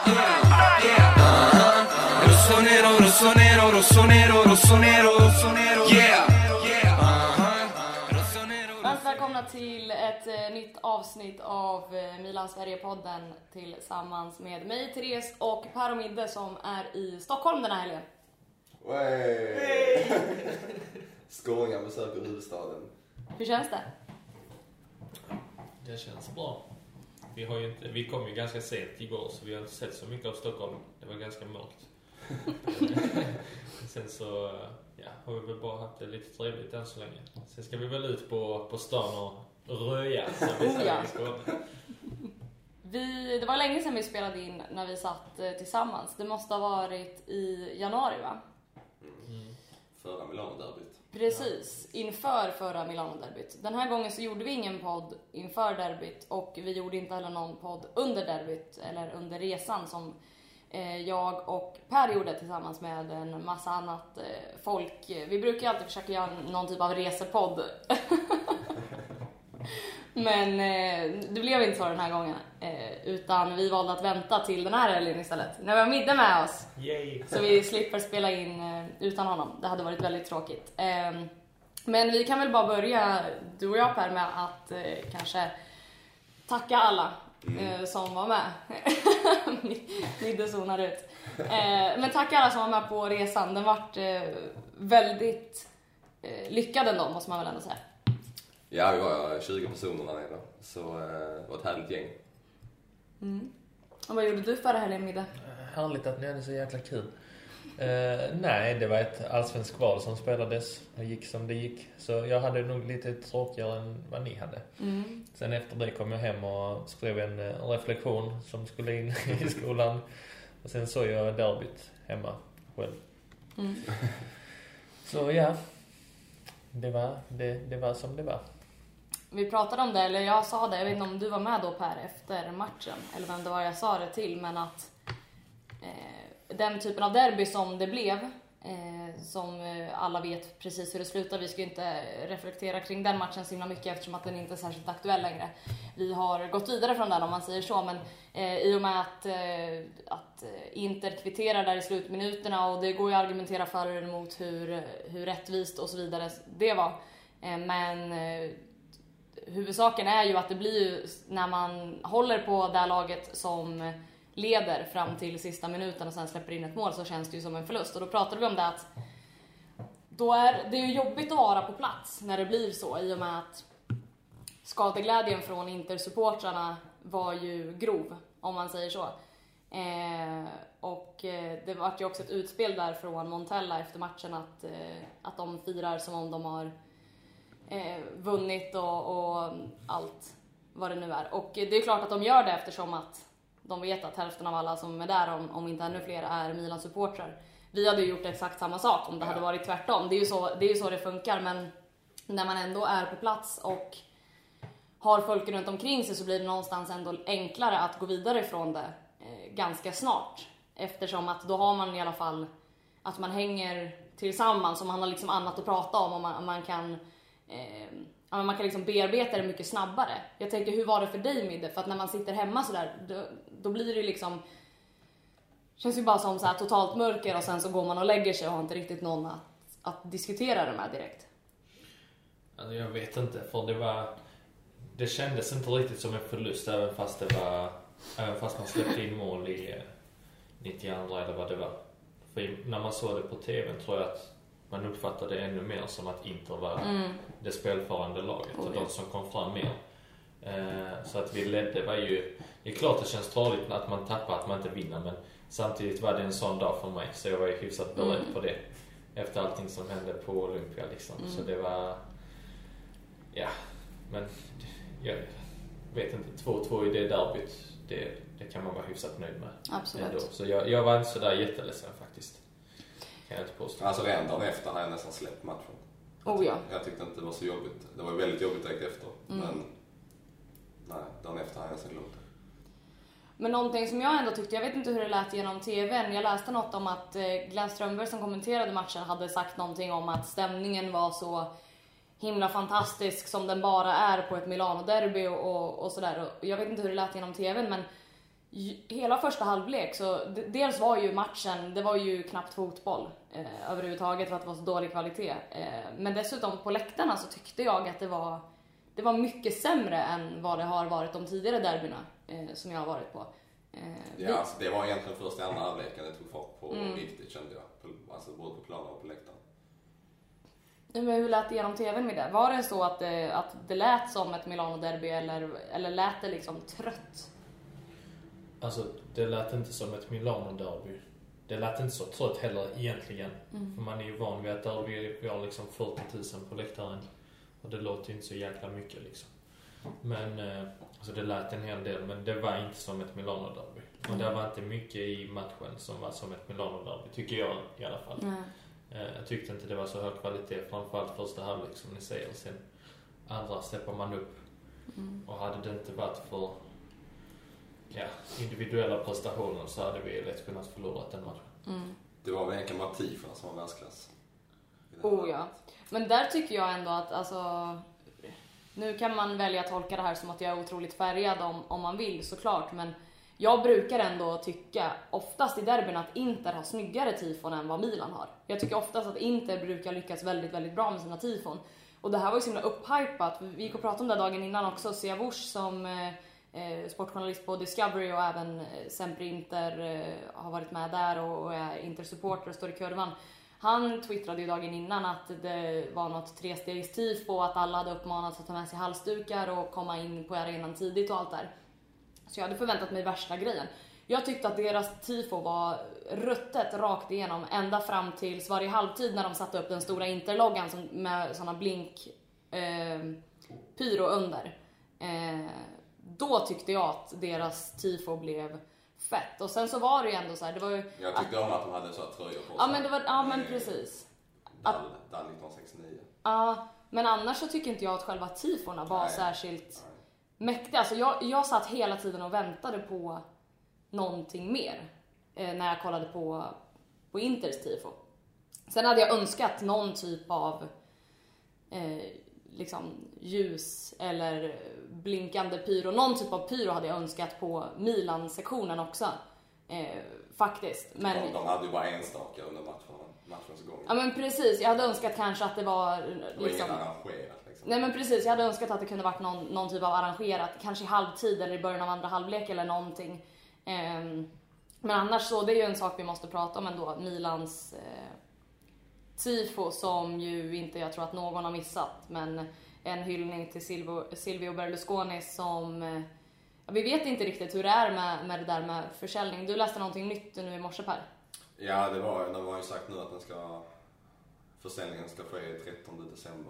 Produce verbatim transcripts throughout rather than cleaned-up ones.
yeah. Uh-huh. Rossonero, rossonero, rossonero, rossonero, rossonero, yeah, yeah. Uh-huh. Rossonero. Varmt välkomna till ett eh, nytt avsnitt av eh, Milan Sverige-podden tillsammans med mig, Therese, och Per och Midde som är i Stockholm den här helgen. Hey. Skåningar besöker huvudstaden. Hur känns det? Det känns bra. Vi, har ju inte, vi kom ju ganska sent igår så vi har inte sett så mycket av Stockholm. Det var ganska mörkt. Sen så ja, har vi väl bara haft det lite trevligt än så länge. Sen ska vi väl ut på, på stan och röja. Som vi Oh, ja. i Skåne. Vi, det var länge sedan vi spelade in när vi satt eh, tillsammans. Det måste ha varit i januari, va? Mm. Förra Milano-derbyt. Precis, inför förra Milano-derbyt. Den här gången så gjorde vi ingen podd inför derbyt och vi gjorde inte heller någon podd under derbyt eller under resan som eh, jag och Per gjorde tillsammans med en massa annat eh, folk. Vi brukar alltid försöka göra någon typ av resepodd. Men eh, det blev inte så den här gången. Eh, utan vi valde att vänta till den här helgen istället. När vi har Midde med oss. Yay. Så vi slipper spela in eh, utan honom. Det hade varit väldigt tråkigt. Eh, men vi kan väl bara börja, du och jag Per, med att eh, kanske tacka alla eh, som var med. Midde zonar ut. Eh, men tacka alla som var med på resan. Den vart eh, väldigt eh, lyckad ändå, måste man väl ändå säga. Ja, vi var tjugo personer där nere. Så eh, det var ett härligt gäng. Mm. Och vad gjorde du förra helgen, Midde? Härligt att ni hade så jäkla kul. Uh, nej, det var ett allsvensk val som spelades. Det gick som det gick. Så jag hade nog lite tråkigare än vad ni hade. Mm. Sen efter det kom jag hem och skrev en uh, reflektion som skulle in i skolan. Och sen såg jag derbyt hemma själv. Mm. Så ja, det var, det, det var som det var. Vi pratade om det, eller jag sa det, jag vet inte om du var med då Per efter matchen, eller vem det var jag sa det till, men att eh, den typen av derby som det blev, eh, som eh, alla vet precis hur det slutar, vi ska ju inte reflektera kring den matchen så himla mycket eftersom att den inte är särskilt aktuell längre. Vi har gått vidare från den om man säger så, men eh, i och med att, eh, att Inter kvitterar där i slutminuterna och det går ju att argumentera för eller emot hur, hur rättvist och så vidare det var, eh, men eh, huvudsaken är ju att det blir ju när man håller på det här laget som leder fram till sista minuten och sen släpper in ett mål, så känns det ju som en förlust. Och då pratade vi om det att då är det ju jobbigt att vara på plats när det blir så, i och med att skadeglädjen från Inter-supportrarna var ju grov, om man säger så. Eh, och eh, det var ju också ett utspel där från Montella efter matchen att, eh, att de firar som om de har Eh, vunnit och, och allt vad det nu är. Och det är klart att de gör det eftersom att de vet att hälften av alla som är där, om, om inte ännu fler, är Milan-supportrar. Vi hade ju gjort exakt samma sak om det hade varit tvärtom. Det är ju så det, är ju så det funkar, men när man ändå är på plats och har folk runt omkring sig så blir det någonstans ändå enklare att gå vidare ifrån det eh, ganska snart. Eftersom att då har man i alla fall att man hänger tillsammans och man har liksom annat att prata om och man, man kan Eh, ja, man kan liksom bearbeta det mycket snabbare. Jag tänker, hur var det för dig, Midde? För att när man sitter hemma sådär, då, då blir det liksom, känns ju bara som så här totalt mörker och sen så går man och lägger sig och har inte riktigt någon att, att diskutera det med direkt. Alltså jag vet inte, för det var, det kändes inte riktigt som en förlust även fast det var, även fast man släppte in mål i nittiotvå eller vad det var. För när man såg det på tvn tror jag att man uppfattade det ännu mer som att Inter var mm. det spelförande laget och oh, ja. de som kom fram mer. Eh, så att vi ledde var ju, det är klart det känns tråkigt att man tappar, att man inte vinner, men samtidigt var det en sån dag för mig så jag var ju hyfsat beredd mm. på det efter allting som hände på Olympia liksom. Mm. Så det var, ja, men jag vet inte, två två i det derbyt, det, det kan man vara hyfsat nöjd med. Absolut. Ändå. Så jag, jag var inte så där jätteledsen faktiskt. Kan jag inte påstå. Alltså redan dagen efter har jag nästan släppt matchen. Jag, oh, ja. jag tyckte inte det var så jobbigt. Det var väldigt jobbigt direkt efter. Mm. Men nej, dagen efter har jag nästan glömt. Men någonting som jag ändå tyckte, jag vet inte hur det lät genom tvn. Jag läste något om att Glenn Strömberg som kommenterade matchen hade sagt någonting om att stämningen var så himla fantastisk som den bara är på ett Milano-derby och, och, och sådär. Jag vet inte hur det lät genom tvn, men hela första halvlek så d- dels var ju matchen, det var ju knappt fotboll eh, överhuvudtaget för att det var så dålig kvalitet. Eh, men dessutom på läktarna så tyckte jag att det var det var mycket sämre än vad det har varit de tidigare derbyna eh, som jag har varit på. Eh, ja, vi... alltså, det var egentligen först i andra halvleken det tog fart på Mm. riktigt kände jag. På, alltså både på planen och på läktaren. Men hur lät det genom tvn med det? Var det så att det, att det lät som ett Milano-derby eller, eller lät det liksom trött? Alltså, det lät inte som ett Milano-derby. Det lät inte så trött heller egentligen. Mm. För man är ju van vid att derby, vi har liksom fyrtio tusen på läktaren. Och det låter ju inte så jäkla mycket liksom. Men, eh, alltså det lät en hel del, men det var inte som ett Milano-derby. Och det var inte mycket i matchen som var som ett Milano-derby, tycker jag i alla fall. Mm. Eh, jag tyckte inte det var så hög kvalitet, framförallt första halvlek som ni säger. Sen andra släpper man upp. Mm. Och hade det inte varit för ja, individuella prestationer så hade vi lätt kunnat förlora den matchen. Mm. Det var väl egentligen bara Tifona som var världsklass. Oh ja. Men där tycker jag ändå att alltså, nu kan man välja att tolka det här som att jag är otroligt färgad om, om man vill såklart, men jag brukar ändå tycka oftast i derbyn att Inter har snyggare tifon än vad Milan har. Jag tycker oftast att Inter brukar lyckas väldigt, väldigt bra med sina tifon. Och det här var ju så himla upphypat. Vi gick och pratade om det dagen innan också. Siavush som eh, sportjournalist på Discovery och även eh, Sempre Inter eh, har varit med där och, och är Inter-supporter och står i kurvan. Han twittrade ju dagen innan att det var något trestegstifo och att alla hade uppmanats att ta med sig halsdukar och komma in på arenan tidigt och allt där. Så jag hade förväntat mig värsta grejen. Jag tyckte att deras tifo var ruttet rakt igenom ända fram till varje halvtid när de satte upp den stora interloggan som, med såna blink eh, pyro under. Eh, då tyckte jag att deras tifo blev fett. Och sen så var det ju ändå så här, det var ju Jag tyckte att, om att de hade så här tröjor på sig. ja men det var ja men precis. Dall, Dall nittonhundrasextionio. Ja, men annars så tycker inte jag att själva tifona var Nej. särskilt mäktiga. Alltså jag, jag satt hela tiden och väntade på någonting mer eh, när jag kollade på, på Inters tifo. Sen hade jag önskat någon typ av eh, liksom ljus eller blinkande pyro. Någon typ av pyro hade jag önskat på Milan-sektionen också. Eh, faktiskt. Men, De, de hade ju bara enstaka under matchen, matchens gång. ja men precis, jag hade önskat kanske att det var Det var liksom, inget arrangerat liksom. nej men precis, jag hade önskat att det kunde varit någon, någon typ av arrangerat, kanske i halvtid eller i början av andra halvlek eller någonting. Ehm, men annars så, det är ju en sak vi måste prata om ändå, Milans eh, tifo som ju inte jag tror att någon har missat, men en hyllning till Silvio, Silvio Berlusconi som, eh, ja, vi vet inte riktigt hur det är med, med det där med försäljning. Du läste någonting nytt nu i morse, Per? Ja, det var, de har ju sagt nu att den ska, försäljningen ska ske trettonde december.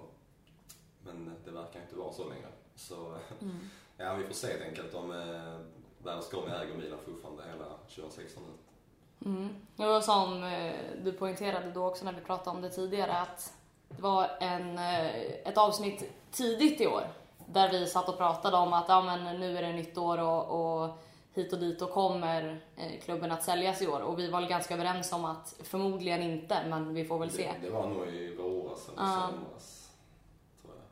Men det verkar inte vara så länge. Så mm. ja, vi får se helt enkelt om eh, Berlusconi äger Milan fortfarande hela tjugohundrasexton. Mm. Det var som eh, du poängterade då också när vi pratade om det tidigare, att det var en, eh, ett avsnitt tidigt i år där vi satt och pratade om att ja, men nu är det nytt år och, och hit och dit och kommer eh, klubben att säljas i år. Och vi var ganska överens om att förmodligen inte, men vi får väl se. Det, det var nog i våras eller uh. somras, tror jag.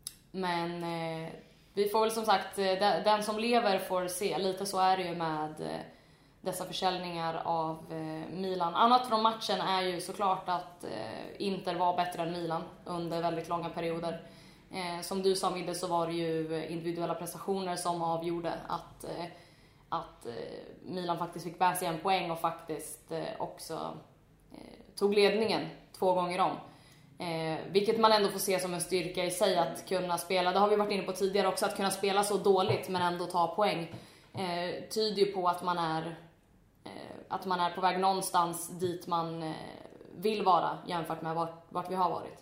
Men eh, vi får väl som sagt, eh, den som lever får se. Lite så är det ju med eh, dessa försäljningar av eh, Milan. Annat från matchen är ju såklart att eh, Inter var bättre än Milan under väldigt långa perioder. Eh, som du sa, Midde, så var det ju individuella prestationer som avgjorde att, eh, att eh, Milan faktiskt fick med sig en poäng och faktiskt eh, också eh, tog ledningen två gånger om. Eh, vilket man ändå får se som en styrka i sig att kunna spela. Det har vi varit inne på tidigare också, att kunna spela så dåligt men ändå ta poäng. Eh, tyder ju på att man är eh, att man är på väg någonstans dit man eh, vill vara jämfört med vart, vart vi har varit.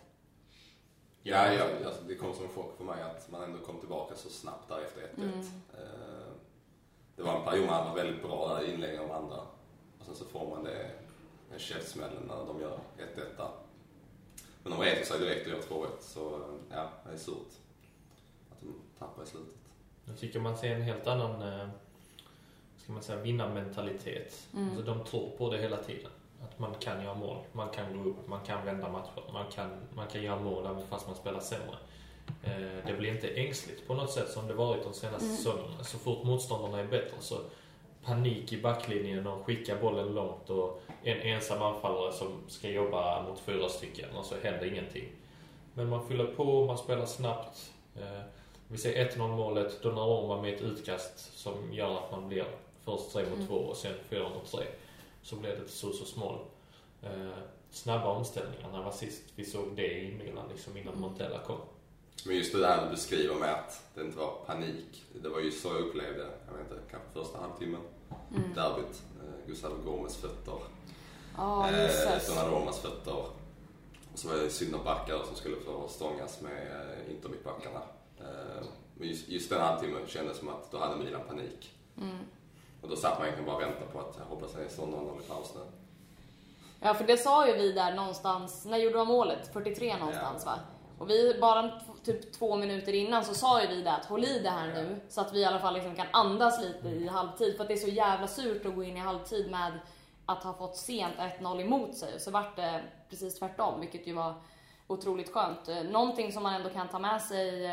Ja, ja alltså, det kom som en chock för mig att man ändå kom tillbaka så snabbt där efter ett ett. Mm. Eh, det var en period man var väldigt bra där i inlägg av andra. Och sen så får man det en käftsmällen när de gör ett ett där. Men de retar sig direkt och gör två ett, så ja, det är surt att de tappar i slutet. Jag tycker man ser en helt annan eh, ska man säga, vinnarmentalitet. Mm. Alltså, de tror på det hela tiden. Att man kan göra mål, man kan gå upp, man kan vända matcher, man kan, man kan göra mål även fast man spelar sämre. Eh, det blir inte ängsligt på något sätt som det varit de senaste mm. säsongerna. Så fort motståndarna är bättre så panik i backlinjen och skickar bollen långt och en ensam anfallare som ska jobba mot fyra stycken och så händer ingenting. Men man fyller på, man spelar snabbt. Eh, vi ser ett noll målet, Donnarumma med ett utkast som gör att man blir först tre mot två och sen fyra mot tre. Så blev det så så smål. Eh, snabba omställningar. När var sist vi såg det i Milan liksom innan Montella kom. Men just det där du beskriver med att det inte var panik. Det var ju så jag upplevde, jag vet inte, kanske första halvtimmen. Mm. Derbyt, eh, Gustavo Gomes fötter. Ja, oh, eh, Donnarummas fötter. Och så var det synd om backar som skulle få stångas med eh, intermittbackarna. Eh, men just, just den halvtimmen kändes som att då hade Milan panik. Mm. Och då satt man egentligen bara och väntade på att jag hoppas att det står någon i paus nu. Ja, för det sa ju vi där någonstans, när gjorde de målet? fyrtiotre någonstans, ja. Va? Och vi bara typ två minuter innan så sa ju vi det att håll i det här nu, ja. Så att vi i alla fall liksom kan andas lite i halvtid. För att det är så jävla surt att gå in i halvtid med att ha fått sent ett noll emot sig. Och så vart det precis tvärtom, vilket ju var otroligt skönt. Någonting som man ändå kan ta med sig,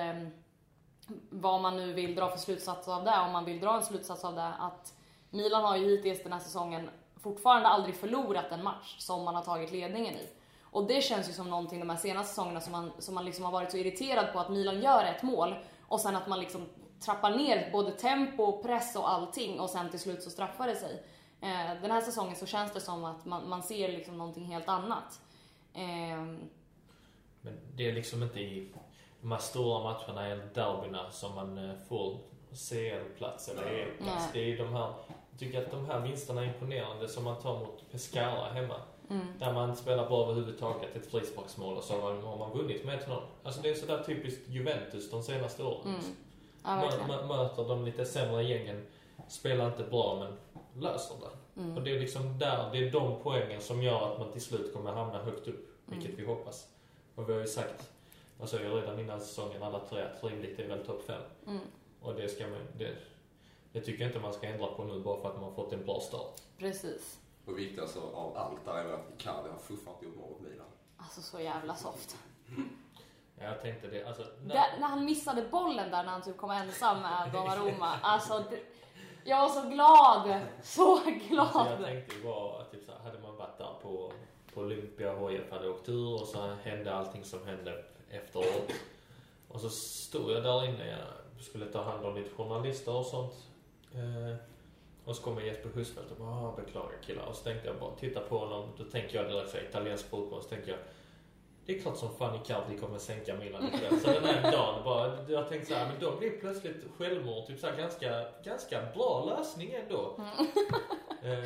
vad man nu vill dra för slutsats av det, om man vill dra en slutsats av det, att Milan har ju hittills den här säsongen fortfarande aldrig förlorat en match som man har tagit ledningen i. Och det känns ju som någonting de här senaste säsongerna som man, som man liksom har varit så irriterad på, att Milan gör ett mål och sen att man liksom trappar ner både tempo, press och allting och sen till slut så straffar det sig. Eh, den här säsongen så känns det som att man, man ser liksom någonting helt annat. Eh, Men det är liksom inte i de här stora matcherna eller derbyna som man får C L-plats eller E L-plats. Det är ju de här, jag tycker att de här vinsterna är imponerande som man tar mot Pescara hemma. Mm. Där man spelar bra överhuvudtaget, ett frisparksmål och så har man vunnit med ett noll. Alltså det är sådär typiskt Juventus de senaste åren. Mm. Ja, man möter de lite sämre gängen, spelar inte bra men löser det. Mm. Och det är liksom där, det är de poängen som gör att man till slut kommer hamna högt upp, vilket mm. vi hoppas. Och vi har ju sagt, alltså jag redan innan säsongen alla tre att rimligt är väl topp fem. Mm. Och det ska man, det, det tycker jag inte man ska ändra på nu bara för att man har fått en bra start. Precis. Och viktigt alltså av allt där är att Icardi har fortfarande gjort mål mot Milan. Alltså så jävla soft. Ja, jag tänkte det. Alltså, när... Det, när han missade bollen där när han typ kom ensam med Donnarumma. Alltså, det, jag var så glad. Så glad. Alltså, jag tänkte ju bara att typ, så hade man varit där på, på Olympia och H F hade åkt ur och så hände allting som hände efteråt. Och så stod jag där inne. Jag skulle ta hand om lite journalister och sånt. Eh, och så kommer Jesper Husfeldt och bara, beklagar killar. Och så tänkte jag bara, titta på honom. Då tänker jag direkt för italiensk fotboll. Så tänker jag, det är klart som fan Icardi kommer sänka Milan ikväll. Så den här dagen bara, jag tänkte så här, men då blir plötsligt självmord. Typ så här, ganska, ganska bra lösning ändå. Mm.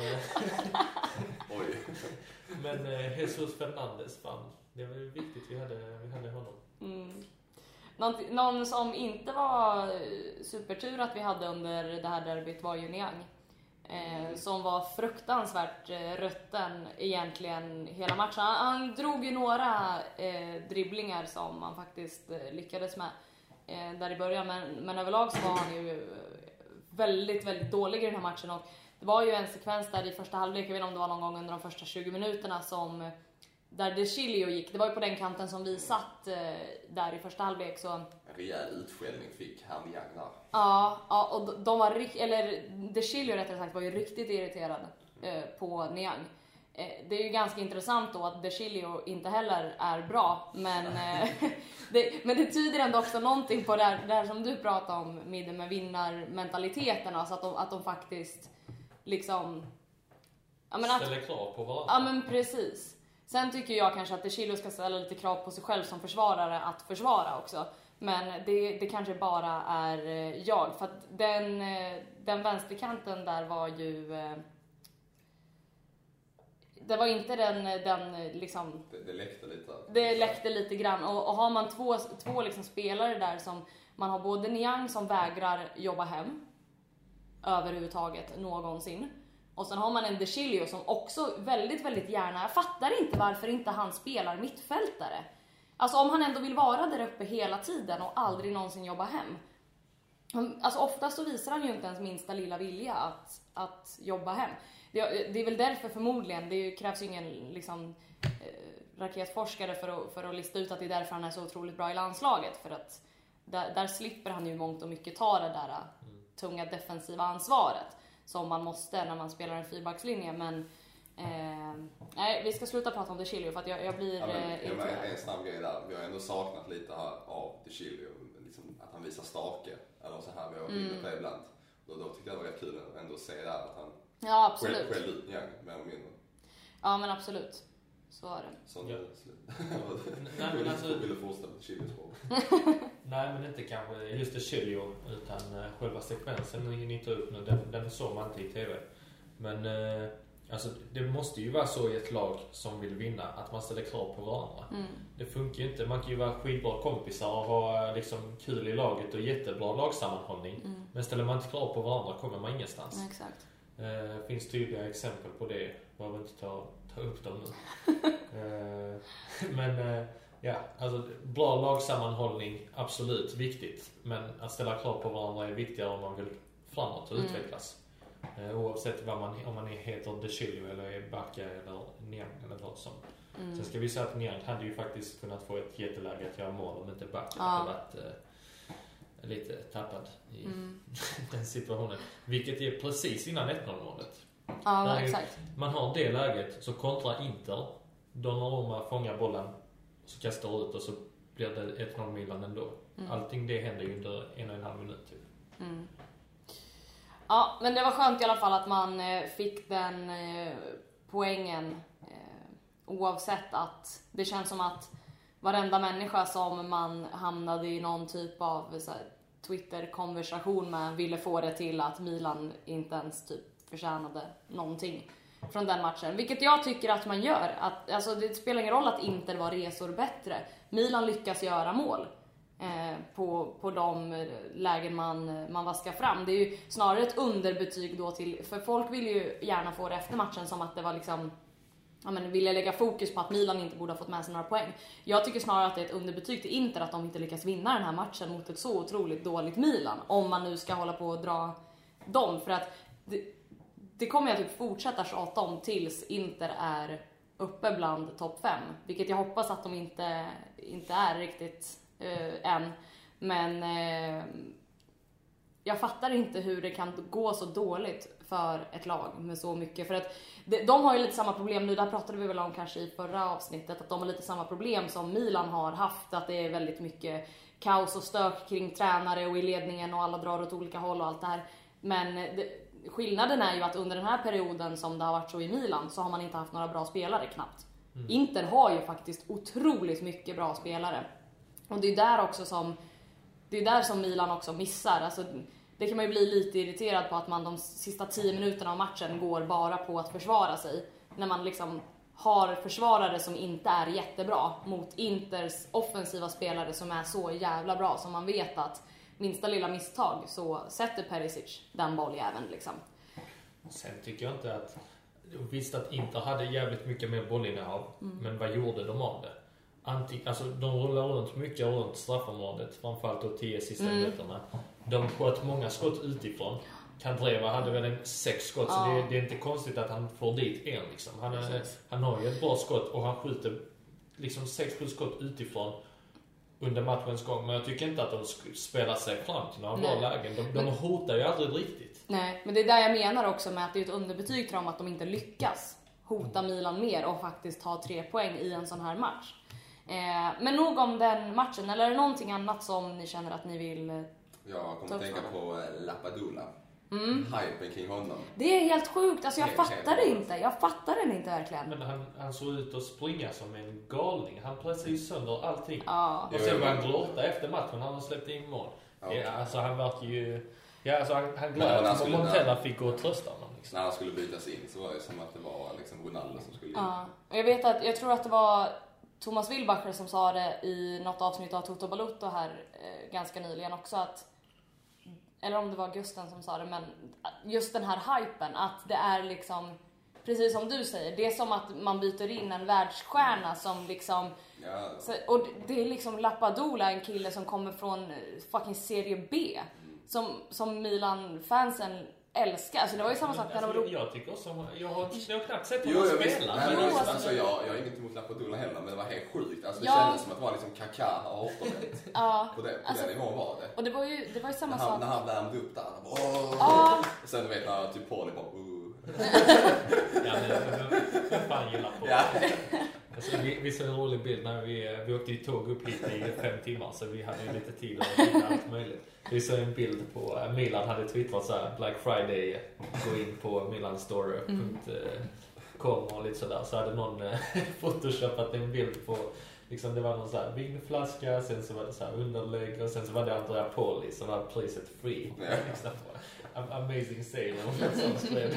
Oj. Men eh, Jesus Fernandes, fan. Det var ju viktigt vi hade, vi hade honom. Mm. Någon, någon som inte var supertur att vi hade under det här derbyt var ju Niang. Eh, som var fruktansvärt eh, rötten egentligen hela matchen. Han, han drog ju några eh, dribblingar som man faktiskt eh, lyckades med eh, där i början. Men, men överlag så var han ju väldigt, väldigt dålig i den här matchen. Och det var ju en sekvens där i första halvlek, jag vet inte om det var någon gång under de första tjugo minuterna som... Där De Chilio gick, det var ju på den kanten som vi satt eh, där i första halvlek så... En rejäl utskällning fick han Niang där. Ja, ja, och de, de var eller De Chilio rättare sagt var ju riktigt irriterad eh, på Niang. Eh, det är ju ganska intressant då att De Chilio inte heller är bra, men, eh, det, men det tyder ändå också någonting på det här, det här som du pratade om med, med vinnarmentaliteten, alltså att de, att de faktiskt liksom... Ja, men att, ställer krav på varandra. Ja, men precis. Sen tycker jag kanske att De Chilio ska ställa lite krav på sig själv som försvarare att försvara också. Men det, det kanske bara är jag. För att den, den vänsterkanten där var ju... Det var inte den, den liksom... Det, det läckte lite. Det läckte lite grann. Och, och har man två, två liksom spelare där som... Man har både Niang som vägrar jobba hem. Överhuvudtaget någonsin. Och sen har man en De Chilio som också väldigt, väldigt gärna... Jag fattar inte varför inte han spelar mittfältare. Alltså om han ändå vill vara där uppe hela tiden och aldrig någonsin jobba hem. Alltså oftast så visar han ju inte ens minsta lilla vilja att, att jobba hem. Det, det är väl därför förmodligen, det krävs ju ingen liksom, eh, raketforskare för att, för att lista ut att det är därför han är så otroligt bra i landslaget. För att där, där slipper han ju mångt och mycket ta det där mm. tunga defensiva ansvaret. som man måste när man spelar en fyrbackslinje. Men eh, nej, vi ska sluta prata om De Chilio för att jag, jag blir ja, men, eh, ja, men en snabb grej där. Vi har ändå saknat lite här av De Chilio, liksom att han visar stake eller så här vi har varit inne på ibland. Då, då tyckte jag det var rätt kul att ändå se där att han ja, absolut. själv, själv ut igen, mer eller mindre. Ja, men absolut. Så är det. Så Ja. nu slut. Nej, men alltså, Jag ville fortsätta på Chilio-spår. nej, men inte kanske just det Chilio, utan uh, själva sekvensen ni, ni tar upp nu, den, den såg man inte i tv. Men uh, alltså, det måste ju vara så i ett lag som vill vinna, att man ställer krav på varandra. Mm. Det funkar ju inte, man kan ju vara skitbra kompisar och ha liksom kul i laget och jättebra lagsammanhållning. Mm. Men ställer man inte krav på varandra kommer man ingenstans. Ja, exakt. Uh, finns tydliga exempel på det, behöver inte ta, ta upp dem nu. uh, men uh, ja, alltså bra lagsammanhållning, absolut viktigt. Men att ställa krav på varandra är viktigare om man vill framåt och Mm. utvecklas. Uh, oavsett vad man, om man heter De Chilio eller är Backa eller Niang eller vad som. Mm. Sen ska vi säga att Niang hade ju faktiskt kunnat få ett jätteläge att göra mål om inte Backa Ja. hade varit uh, lite tappad i Mm. den situationen. Vilket är precis innan ett noll målet. Ja, Där är- exakt. Man har det läget, så kontra Inter. Donnarumma fångar bollen, så kastar ut och så blir det ett noll Milan ändå. Mm. Allting det händer ju under en och en halv minut typ. Mm. Ja, men det var skönt i alla fall att man eh, fick den eh, poängen eh, oavsett att det känns som att varenda människa som man hamnade i någon typ av så här, Twitter-konversation med ville få det till att Milan inte ens typ förtjänade någonting från den matchen. Vilket jag tycker att man gör. Att, alltså, det spelar ingen roll att Inter var resor bättre. Milan lyckas göra mål eh, på, på de lägen man, man vaskar fram. Det är ju snarare ett underbetyg då till, för folk vill ju gärna få det efter matchen som att det var liksom, ja, men vill jag lägga fokus på att Milan inte borde ha fått med sig några poäng. Jag tycker snarare att det är ett underbetyg till Inter att de inte lyckas vinna den här matchen mot ett så otroligt dåligt Milan. Om man nu ska hålla på och dra dem. För att det, det kommer jag typ fortsätta tjata om tills Inter är uppe bland topp fem. Vilket jag hoppas att de inte, inte är riktigt uh, än. Men uh, jag fattar inte hur det kan gå så dåligt för ett lag med så mycket. För att de, de har ju lite samma problem nu, där pratade vi väl om kanske i förra avsnittet, att de har lite samma problem som Milan har haft. Att det är väldigt mycket kaos och stök kring tränare och i ledningen och alla drar åt olika håll och allt det här. Men det, skillnaden är ju att under den här perioden som det har varit så i Milan så har man inte haft några bra spelare knappt. Mm. Inter har ju faktiskt otroligt mycket bra spelare. Och det är där också som det är där som Milan också missar. Alltså, det kan man ju bli lite irriterad på, att man de sista tio minuterna av matchen går bara på att försvara sig. När man liksom har försvarare som inte är jättebra mot Inters offensiva spelare som är så jävla bra, som man vet att minsta lilla misstag så sätter Perisic den bolljäveln liksom. Sen tycker jag inte att, visst att Inter hade jävligt mycket mer bollinnehav, mm. men vad gjorde de av det? Anti, alltså de rullar runt mycket runt straffområdet, framförallt då tio sista Mm. minuterna. De sköt många skott utifrån. Kandreva hade väl en sex skott, Ja. så det, det är inte konstigt att han får dit en liksom. Han, är, han har ju ett bra skott och han skjuter liksom sex sju skott utifrån under matchens gång. Men jag tycker inte att de spelar sig fram till några bra lägen. De, de Men, hotar ju aldrig riktigt. Nej, men det är där jag menar också med att det är ett underbetyg till dem att de inte lyckas hota Milan mer och faktiskt ta tre poäng i en sån här match. Eh, men nog om den matchen, eller är det någonting annat som ni känner att ni vill eh, Jag kommer att tänka på Lapadula. Mm. Hypen kring honom. Det är helt sjukt, alltså jag Helt, fattar helt det inte. Jag fattar den inte verkligen. Men han, han såg ut att springa som en galning. Han pressade ju sönder allting. Ja. Och sen var han glåta efter matchen. Han har släppt in mål. Ja. Ja, alltså han verkar ju... Ja, alltså han, han Men glömde han att skulle- Montella fick gå och trösta honom. Liksom. När han skulle bytas in så var det som att det var liksom Ronaldo som skulle in. Ja. Och jag vet att, jag tror att det var Thomas Wilbacher som sa det i något avsnitt av Toto Balotto här eh, ganska nyligen också, att, eller om det var Gusten som sa det, men just den här hypen, att det är liksom, precis som du säger, det är som att man byter in en världsstjärna som liksom, Ja, så, och det är liksom Lapadula, en kille som kommer från fucking serie B, som, som Milan-fansen älskar. Alltså det var ju samma sak när de alltså, ropade. jag tycker också, jag har, jag har knappt sett Jo, honom jag, spela. nej, Jo, men, alltså, alltså, jag, jag har inget emot Lapadula heller, men det var helt sjukt. Alltså, det Ja. kändes som att det var liksom Kaká och återvänt. Ja, På, det, på alltså, den nivån var det. och det var ju, det var ju samma När han, sak. när han värmde upp där. Han bara, åh! Ja. Och sen du vet när typ Pauli bara, uh. Ja, men vem fan gillar på Ja. Alltså, vi, vi såg en rolig bild när vi, vi åkte i tåg upp hit i fem timmar så vi hade ju lite tid att titta allt möjligt. Vi såg en bild på, Milan hade twittrat såhär Black Friday, gå in på milanstore punkt com och lite sådär. Så hade någon photoshopat en bild på, liksom det var någon såhär vinflaska, sen så var det såhär underlägg och sen så var det Andrea Poli som var priset free. Ja. Liksom, amazing sale och sånt skrev.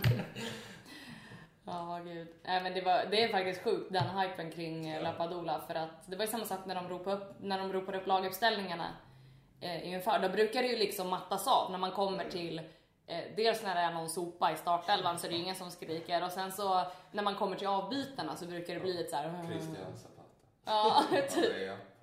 Ja, gud. Nej, men det, var, det är faktiskt sjukt, den hypen kring ja. Lapadula. För att det var ju samma sak när de ropade upp, när de ropade upp laguppställningarna eh, inför. Då brukar det ju liksom mattas av när man kommer till eh, dels när det är någon sopa i startelvan så är det ingen som skriker. Och sen så när man kommer till avbytarna så brukar det bli ett så här... Christian Zapata. Ja, typ.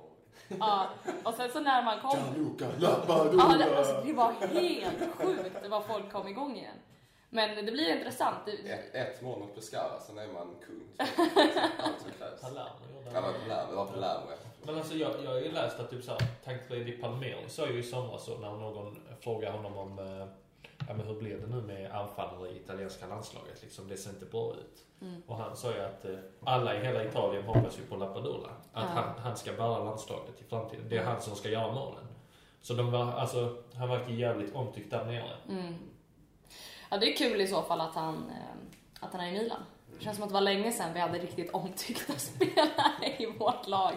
Ja, och sen så när man kom... Gianluca Lapadula! Ja, det, alltså, det var helt sjukt. Det var folk kom igång igen. Men det blir intressant. Ett, ett mål mot Pescara, sen är man kung. Allt som krävs. Palermo gjorde Ja, det var Palermo. Men alltså jag, jag har ju läst att typ såhär, Tancredi Palmeri sa ju i somras så när någon frågar honom om eh, ja, men hur blir det nu med anfallare i italienska landslaget, liksom det ser inte bra ut. Mm. Och han sa ju att eh, alla i hela Italien hoppas ju på Lapadula, att ja. han, han ska bära landslaget i framtiden. Det är han som ska göra målen. Så de var, alltså, han verkar jävligt omtyckt där nere. Mm. Ja, det är kul i så fall att han, att han är i Milan. Det känns som att det var länge sedan vi hade riktigt omtyckta spelare i vårt lag.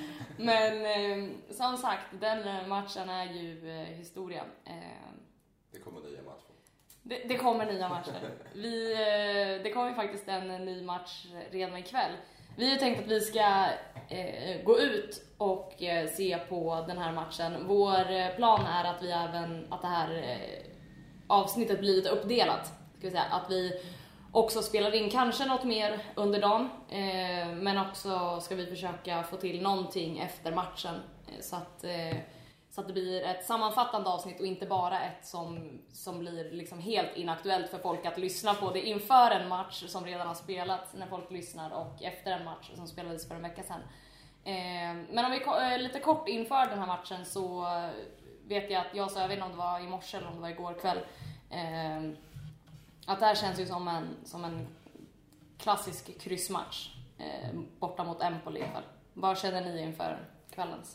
Men eh, som sagt, den matchen är ju eh, historia. Eh, det kommer nya matcher. Det, det kommer nya matcher. Vi, eh, det kommer faktiskt en ny match redan ikväll. Vi har tänkt att vi ska eh, gå ut och eh, se på den här matchen. Vår plan är att vi även, att det här... Eh, avsnittet blir lite uppdelat, ska vi säga, att vi också spelar in kanske något mer under dagen, eh, men också ska vi försöka få till någonting efter matchen eh, så att eh, så att det blir ett sammanfattande avsnitt och inte bara ett som som blir liksom helt inaktuellt för folk att lyssna på det inför en match som redan har spelats när folk lyssnar och efter en match som spelades för en vecka sedan. Eh, men om vi eh, lite kort inför den här matchen så vet jag att jag sa, jag vet inte om det var i morse eller om det var igår kväll, eh, att det här känns ju som en, som en klassisk kryssmatch eh, borta mot Empoli i alla fall. Vad känner ni inför kvällens?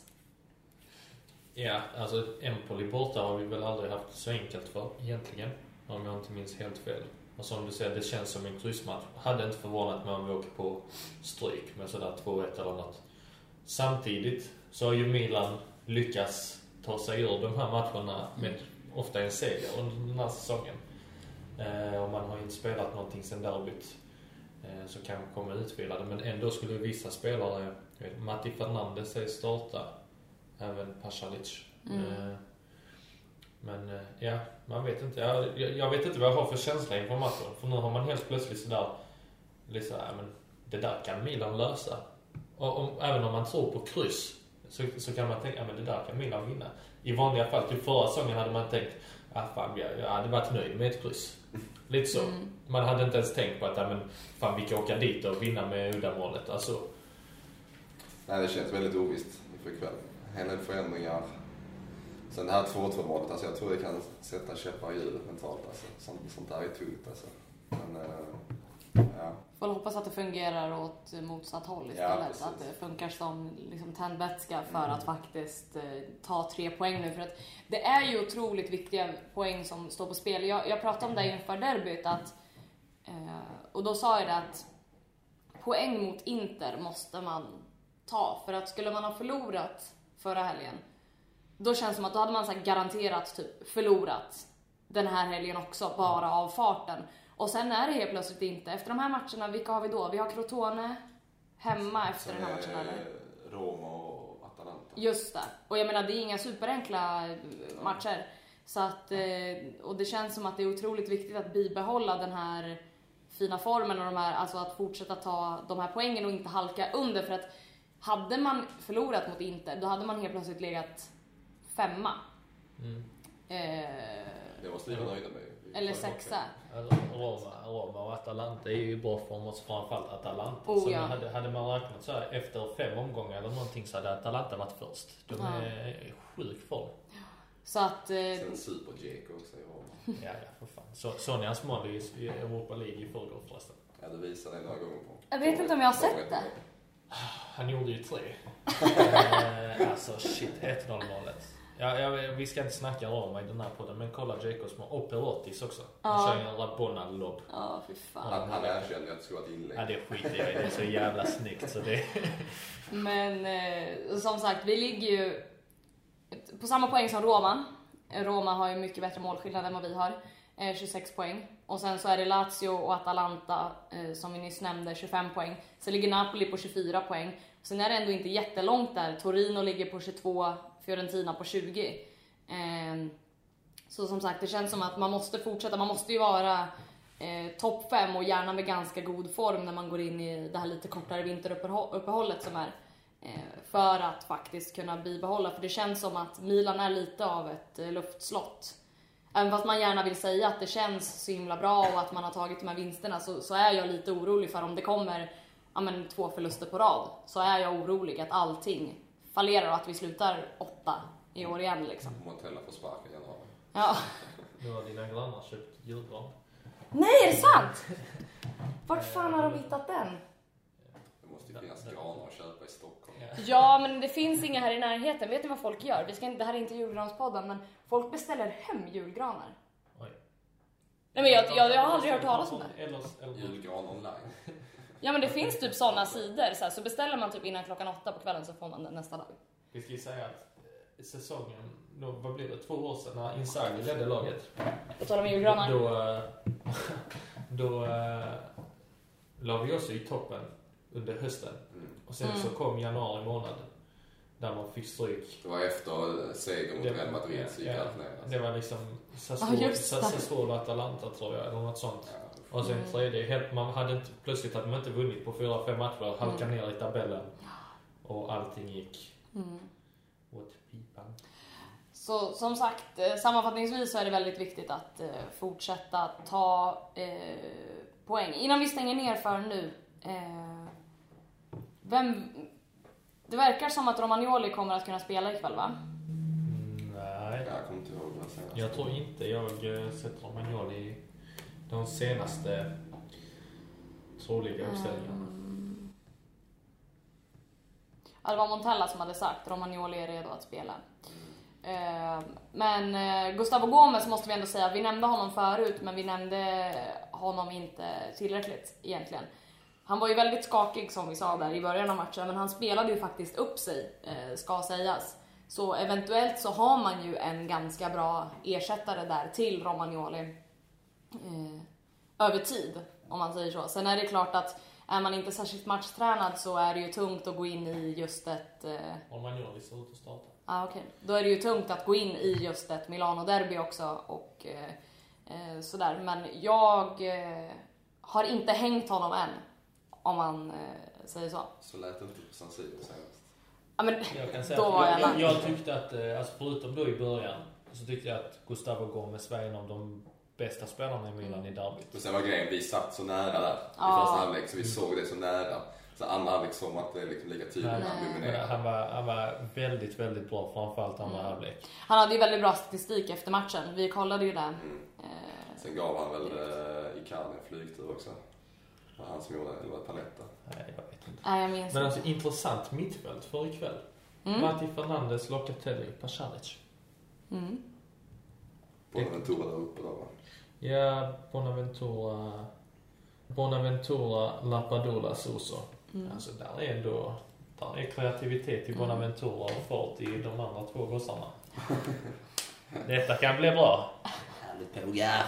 Ja, alltså Empoli borta har vi väl aldrig haft så enkelt för egentligen, om jag inte minns helt fel. Och som du säger, det känns som en kryssmatch. Hade inte förvånat mig om vi åker på stryk med sådär två ett eller något. Samtidigt så har ju Milan lyckats ta sig ur de här matcherna med ofta en seger under den här säsongen. Eh, om man har inte spelat någonting sen derbyt eh, så kan man komma utvilade. Men ändå skulle vissa spelare, jag vet, Matti Fernandes säger starta, även Pasalic. Mm. Eh, men eh, ja, man vet inte. Jag, jag, jag vet inte vad jag har för känsla inför matchen. För nu har man helt plötsligt sådär, liksom, ja, men det där kan Milan lösa. Och om, även om man tror på kryss Så, så kan man tänka, ja men det där kan Milan vinna. I vanliga fall, till förra säsongen hade man tänkt, ah, fan, jag, jag hade varit nöjd med ett kryss. Lite så. Mm. Man hade inte ens tänkt på att, ja men fan, vi kan åka dit och vinna med uddamålet. Alltså. Nej, det känns väldigt ovisst inför kväll. En del förändringar. Sen det här två två målet, alltså jag tror det kan sätta käppar i hjulet mentalt. Alltså. Sånt, sånt där är tungt alltså. Men, äh, ja. Får hoppas att det fungerar åt motsatt håll istället. Ja, att det funkar som liksom tändvätska för mm. att faktiskt eh, ta tre poäng nu. För att det är ju otroligt viktiga poäng som står på spel. Jag, jag pratade om det inför derbyt att, eh, och då sa jag det att poäng mot Inter måste man ta. För att skulle man ha förlorat förra helgen, då känns det som att då hade man så här garanterat typ förlorat den här helgen också, bara av farten. Och sen är det helt plötsligt inte. Efter de här matcherna, vilka har vi då? Vi har Crotone hemma efter den här matchen, eller? Roma och Atalanta. Just det. Och jag menar, det är inga superenkla matcher. Så att, och det känns som att det är otroligt viktigt att bibehålla den här fina formen och de här, alltså att fortsätta ta de här poängen och inte halka under. För att hade man förlorat mot Inter, då hade man helt plötsligt legat femma. Mm. Eh, det måste vi vara nöjda med. Eller sexa. Alltså, Roma, Roma och Atalanta är ju i bra form, och framförallt Atalanta. Oh, så ja. hade, hade man räknat så här, efter fem omgångar eller någonting, så hade Atalanta varit först. De Ja. är sjuk form. Så att... Eh, Sen super-Jake också i Roma. Ja, ja, för fan. Så, såg ni hans mål i Europa League i förrgår förresten? Ja, du visade det några gånger på. jag vet inte om jag har sett det. Han gjorde ju tre. eh, alltså shit, ett noll målet. Ja, ja, vi ska inte snacka Roma i den här podden, men kolla Jacobs mål. Och Perottis också. Han Ja. kör ju en Rabona-lobb. Ja, fy fan. Han, han erkände att det skulle vara ett inlägg. Ja, det skiter jag i. Det är så jävla snyggt. Så det... Men eh, som sagt, vi ligger ju på samma poäng som Roma. Roma har ju mycket bättre målskillnad än vad vi har. Eh, tjugosex poäng. Och sen så är det Lazio och Atalanta eh, som vi nyss nämnde, tjugofem poäng. Sen ligger Napoli på tjugofyra poäng. Sen är det ändå inte jättelångt där. Torino ligger på tjugotvå, Fiorentina på tjugo. Eh, så som sagt, det känns som att man måste fortsätta. Man måste ju vara eh, topp fem och gärna med ganska god form när man går in i det här lite kortare vinteruppehållet som är. Eh, för att faktiskt kunna bibehålla. För det känns som att Milan är lite av ett eh, luftslott. Även fast man gärna vill säga att det känns så himla bra och att man har tagit de här vinsterna, så, så är jag lite orolig för om det kommer ja, men, två förluster på rad. Så är jag orolig att allting fallerar och att vi slutar åtta i år igen liksom. Montella får sparka i januari. Ja. Nu har dina grannar köpt julgran. Nej, är det sant? Vart fan har de hittat den? Det måste ju finnas granar att köpa i Stockholm. Ja, men det finns inga här i närheten. Vet ni vad folk gör? Vi ska inte, det här är inte julgranspodden, men folk beställer hem julgranar. Oj. Nej, men jag, jag, jag har aldrig hört talas om det. Eller, eller... Julgran online. Ja, men det finns typ sådana sidor. Så, här, så beställer man typ innan klockan åtta på kvällen så får man den nästa dag. Vi ska ju säga att eh, säsongen, då, vad blev det, två år sedan när Inzaghi ledde laget. På tal om julgranar. Då, eh, då äh, la vi oss i toppen under hösten. Mm. Och sen Mm. så kom januari månad där man fick stryk. Det var efter seger mot Det- Real Madrid så gick ja, allt ner. Alltså. Det var liksom Ja, Sassuolo, just det. Sassuolo Atalanta tror jag, eller något sånt. Ja, Och sen Mm. tredje, helt, man hade inte, plötsligt hade man inte vunnit på fyra, fem matcher, halkade Mm. ner i tabellen. Och allting gick Mm. åt pipan. Så som sagt, eh, sammanfattningsvis så är det väldigt viktigt att eh, fortsätta ta eh, poäng. Innan vi stänger ner för nu. Eh, vem... Det verkar som att Romagnoli kommer att kunna spela ikväll, va? Mm, nej, jag kommer inte ihåg vad jag säger. jag tror inte jag eh, sätter Romagnoli i de senaste troliga uppställningarna. Mm. Ja, det var Montella som hade sagt Romagnoli är redo att spela. Eh, men eh, Gustavo Gomes måste vi ändå säga, vi nämnde honom förut, men vi nämnde honom inte tillräckligt egentligen. Han var ju väldigt skakig som vi sa där i början av matchen, men han spelade ju faktiskt upp sig, eh, ska sägas. Så eventuellt så har man ju en ganska bra ersättare där till Romagnoli eh, över tid, om man säger så. Sen är det klart att är man inte särskilt matchtränad så är det ju tungt att gå in i just ett... Eh, Romagnoli ser ut att starta. ah, okej. Då är det ju tungt att gå in i just ett Milano-derby också och eh, eh, sådär. Men jag eh, har inte hängt honom än, om man eh, säger så. Så lät det inte på San Siro senast. Ja, men Jag kan säga då att var jag jag, jag, lack. jag tyckte att, eh, alltså förutom då i början, så tyckte jag att Gustavo Gomes var en av de bästa spelarna i Milan i derbyt. Och sen var grejen, vi satt så nära där Ja. i första halvlek så vi såg det så nära. Så andra halvlek såg man att det är liksom lika tydligt Nej, när han nej. Men dominerar. han, var, han var väldigt, väldigt bra, framförallt andra Mm. halvlek. Han hade ju väldigt bra statistik efter matchen. Vi kollade ju det. Mm. Eh, Sen gav han väl eh, Icardi en flygtur också. Det var han som gjorde det, eller var det Paletta? Nej, jag vet inte. nej, jag minns Men inte. alltså intressant mittfält för ikväll. Mm. Mati Fernandes, Locatelli, Pasalic. Mm. Bonaventura där uppe då va? Ja, Bonaventura, Bonaventura, Lapadula, Suso. Mm. Alltså där är ändå, där är kreativitet i Bonaventura och fart i de andra två gossarna. Detta kan bli bra. Härligt pågar.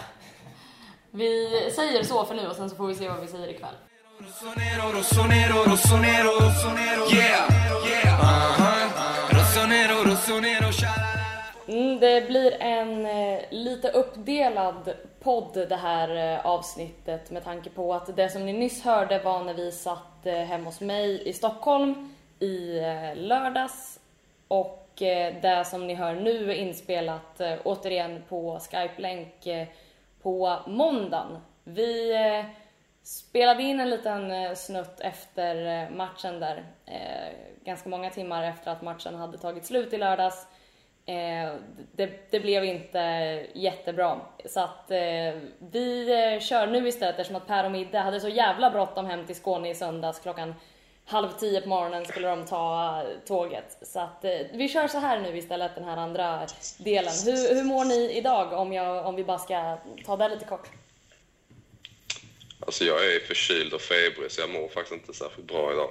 Vi säger så för nu och sen så får vi se vad vi säger ikväll. Rossonero, rossonero, rossonero, rossonero, yeah, yeah, uh-huh. Rossonero, rossonero, shalala. Mm, det blir en eh, lite uppdelad podd det här eh, avsnittet med tanke på att det som ni nyss hörde var när vi satt eh, hemma hos mig i Stockholm i eh, lördags och eh, det som ni hör nu är inspelat eh, återigen på Skype-länk eh, på på måndagen. Vi eh, spelade in en liten eh, snutt efter eh, matchen där. Eh, ganska många timmar efter att matchen hade tagit slut i lördags. Eh, det, det blev inte jättebra. Så att eh, vi eh, kör nu istället eftersom att Per och Midde hade så jävla bråttom hem till Skåne i söndags. Klockan halv tio på morgonen skulle de ta tåget. Så att eh, vi kör så här nu istället, den här andra delen. Hur, hur mår ni idag om, jag, om vi bara ska ta det lite kort? Alltså jag är förkyld och febrig så jag mår faktiskt inte särskilt bra idag.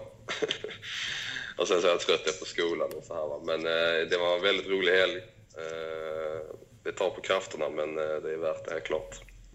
Och sen så är jag trött efter skolan och så här va. Men eh, det var en väldigt rolig helg. Eh, det tar på krafterna men eh, det är värt det här klart.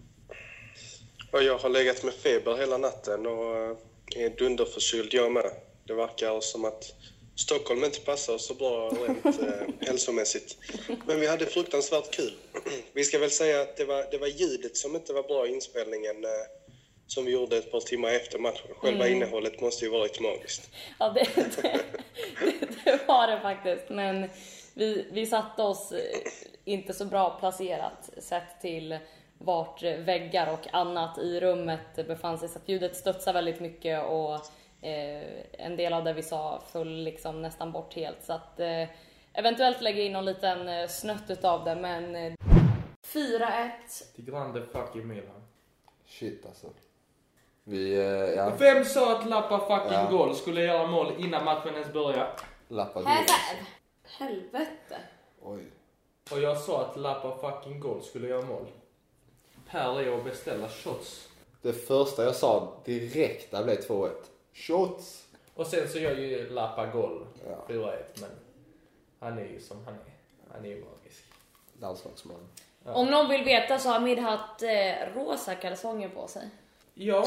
Och jag har legat med feber hela natten och är dunderförkyld jag med. Det verkar som att Stockholm inte passar så bra rent eh, hälsomässigt. Men vi hade fruktansvärt kul. Vi ska väl säga att det var, det var ljudet som inte var bra i inspelningen eh, som vi gjorde ett par timmar efter matchen. Själva mm. innehållet måste ju varit magiskt. Ja, det, det, det, det var det faktiskt. Men vi, vi satte oss inte så bra placerat sett till vart väggar och annat i rummet befann sig. Så att ljudet studsade väldigt mycket och eh, en del av det vi sa föll liksom nästan bort helt. Så att eh, eventuellt lägga in någon liten snött utav det. Men eh, fyra ett. Till grande fucking Milan. Shit alltså. Vi, eh, ja. Vem sa att Lappa fucking Ja. Goal skulle göra mål innan matchen ens började? Lappa Här, Goal. här. Helvete. Oj. Och jag sa att Lappa fucking Goal skulle göra mål. Per är och beställa shots. Det första jag sa direkt där blev två ett. Shots. Och sen så gör ju Lappa Goal Ja. fyra ett, men han är ju som han är. Han är ju magisk. Landslagsman. Ja. Om någon vill veta så har Mid haft eh, rosa kalsonger på sig. Ja.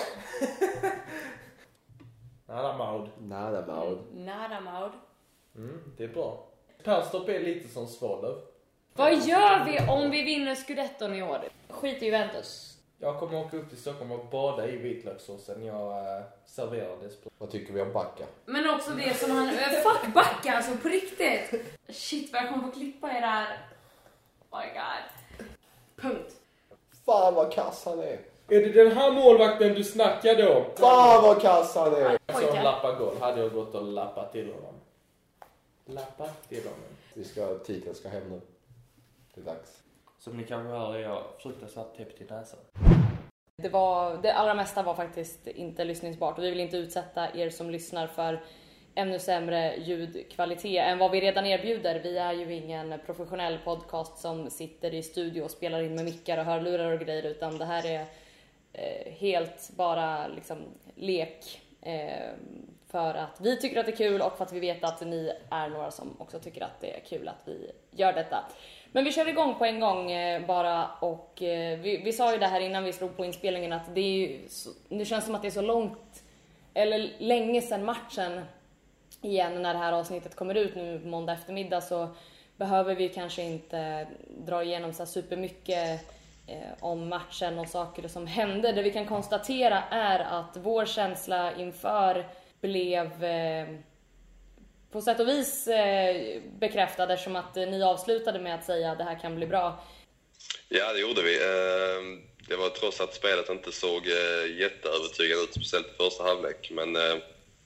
Nära Maud. Nära Maud. Nära Maud. Mm, det är bra. Perstorp är lite som Svalöv. Vad gör vi om vi vinner Scudetton i år? Skit i Juventus. Jag kommer åka upp till Stockholm och bada i vitlökssåsen jag äh, serverade. Vad tycker vi om Backa? Men också det som han... Äh, fuck Backa, alltså på riktigt. Shit, vad jag kommer få klippa i det här. Oh my god. Punkt. Fan vad kass han är. Är det den här målvakten du snackade om? Fan vad kass han är. Som Lappa Goal hade jag gått och lappat till honom. Lappa till honom. Vi ska, titeln ska hem nu. Det är dags. Som ni kan höra är jag fruktansvärt täppt i näsan. Det, var, det allra mesta var faktiskt inte lyssningsbart och vi vill inte utsätta er som lyssnar för ännu sämre ljudkvalitet än vad vi redan erbjuder. Vi är ju ingen professionell podcast som sitter i studio och spelar in med mickar och hörlurar och grejer, utan det här är eh, helt bara liksom lek eh, för att vi tycker att det är kul och för att vi vet att ni är några som också tycker att det är kul att vi gör detta. Men vi kör igång på en gång eh, bara och eh, vi, vi sa ju det här innan vi slog på inspelningen att det är ju så, det känns som att det är så långt eller länge sedan matchen igen. När det här avsnittet kommer ut nu på måndag eftermiddag så behöver vi kanske inte dra igenom så här supermycket eh, om matchen och saker som hände. Det vi kan konstatera är att vår känsla inför blev eh, på sätt och vis eh, bekräftad eftersom att eh, ni avslutade med att säga att det här kan bli bra. Ja, det gjorde vi. Eh, det var trots att spelet inte såg eh, jätteövertygande ut, speciellt i första halvlek. Men eh,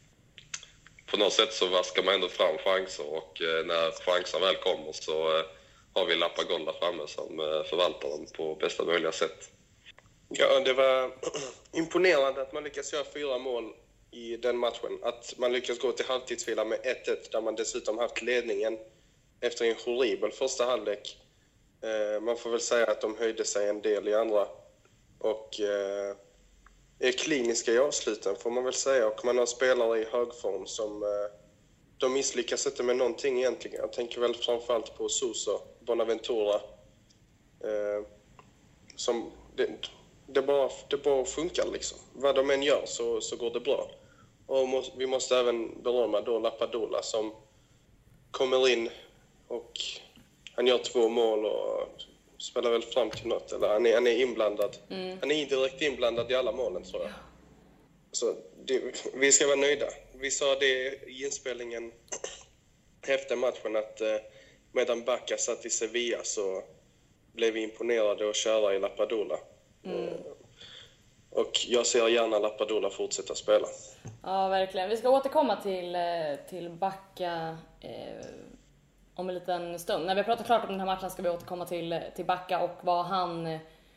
på något sätt så vaskar man ändå fram chanser och eh, när chanser väl kommer så eh, har vi Lappa Goal där framme som eh, förvaltar dem på bästa möjliga sätt. Ja, det var imponerande att man lyckas göra fyra mål i den matchen. Att man lyckas gå till halvtidsvila med ett ett där man dessutom haft ledningen efter en horribel första halvlek. Eh, man får väl säga att de höjde sig en del i andra och eh, är kliniska i avsluten får man väl säga. Och man har spelare i högform som eh, de misslyckas inte med någonting egentligen. Jag tänker väl framförallt på Sousa, Bonaventura. Eh, som det, det, bara, det bara funkar liksom. Vad de än gör så, så går det bra. Och må, vi måste även berömma då Lapadula som kommer in och han gör två mål och spelar väl fram till något. Eller han är, han är inblandad. Mm. Han är direkt inblandad i alla målen tror jag. Så det, vi ska vara nöjda. Vi sa det i inspelningen efter matchen att eh, medan Backa satt i Sevilla så blev vi imponerade att köra i Lapadula. Mm. Och jag ser gärna Lapadula fortsätta spela. Ja, verkligen. Vi ska återkomma till, till Backa eh, om en liten stund. När vi har pratat klart om den här matchen ska vi återkomma till, till Backa och vad han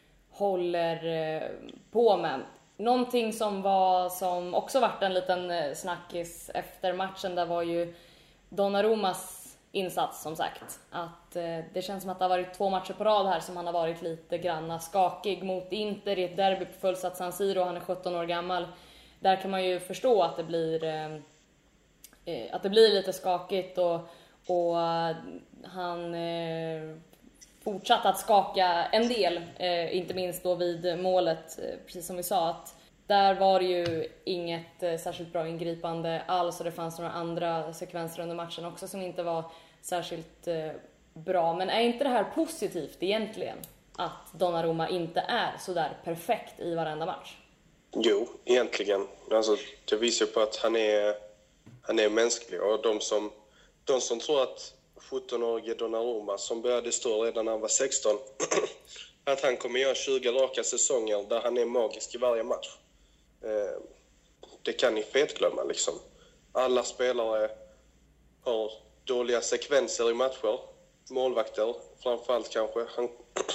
håller eh, på med. Någonting som, var, som också varit en liten snackis efter matchen, där var ju Donnarummas insats, som sagt. Att eh, det känns som att det har varit två matcher på rad här som han har varit lite granna skakig mot Inter i ett derby på fullsatt San Siro. Han är sjutton år gammal. Där kan man ju förstå att det blir eh, att det blir lite skakigt, och, och uh, han eh, fortsatte att skaka en del, eh, inte minst då vid målet, eh, precis som vi sa, att där var det ju inget eh, särskilt bra ingripande alls, och det fanns några andra sekvenser under matchen också som inte var särskilt eh, bra. Men är inte det här positivt egentligen, att Donnarumma inte är så där perfekt i varenda match? Jo, egentligen. Alltså, det visar på att han är, han är mänsklig, och de som, de som tror att sjutton-årige Donnarumma, som började stå redan när han var sexton, att han kommer göra tjugo raka säsonger där han är magisk i varje match. Eh, det kan ni fetglömma liksom. Alla spelare har dåliga sekvenser i matcher. Målvakter framförallt kanske. Han,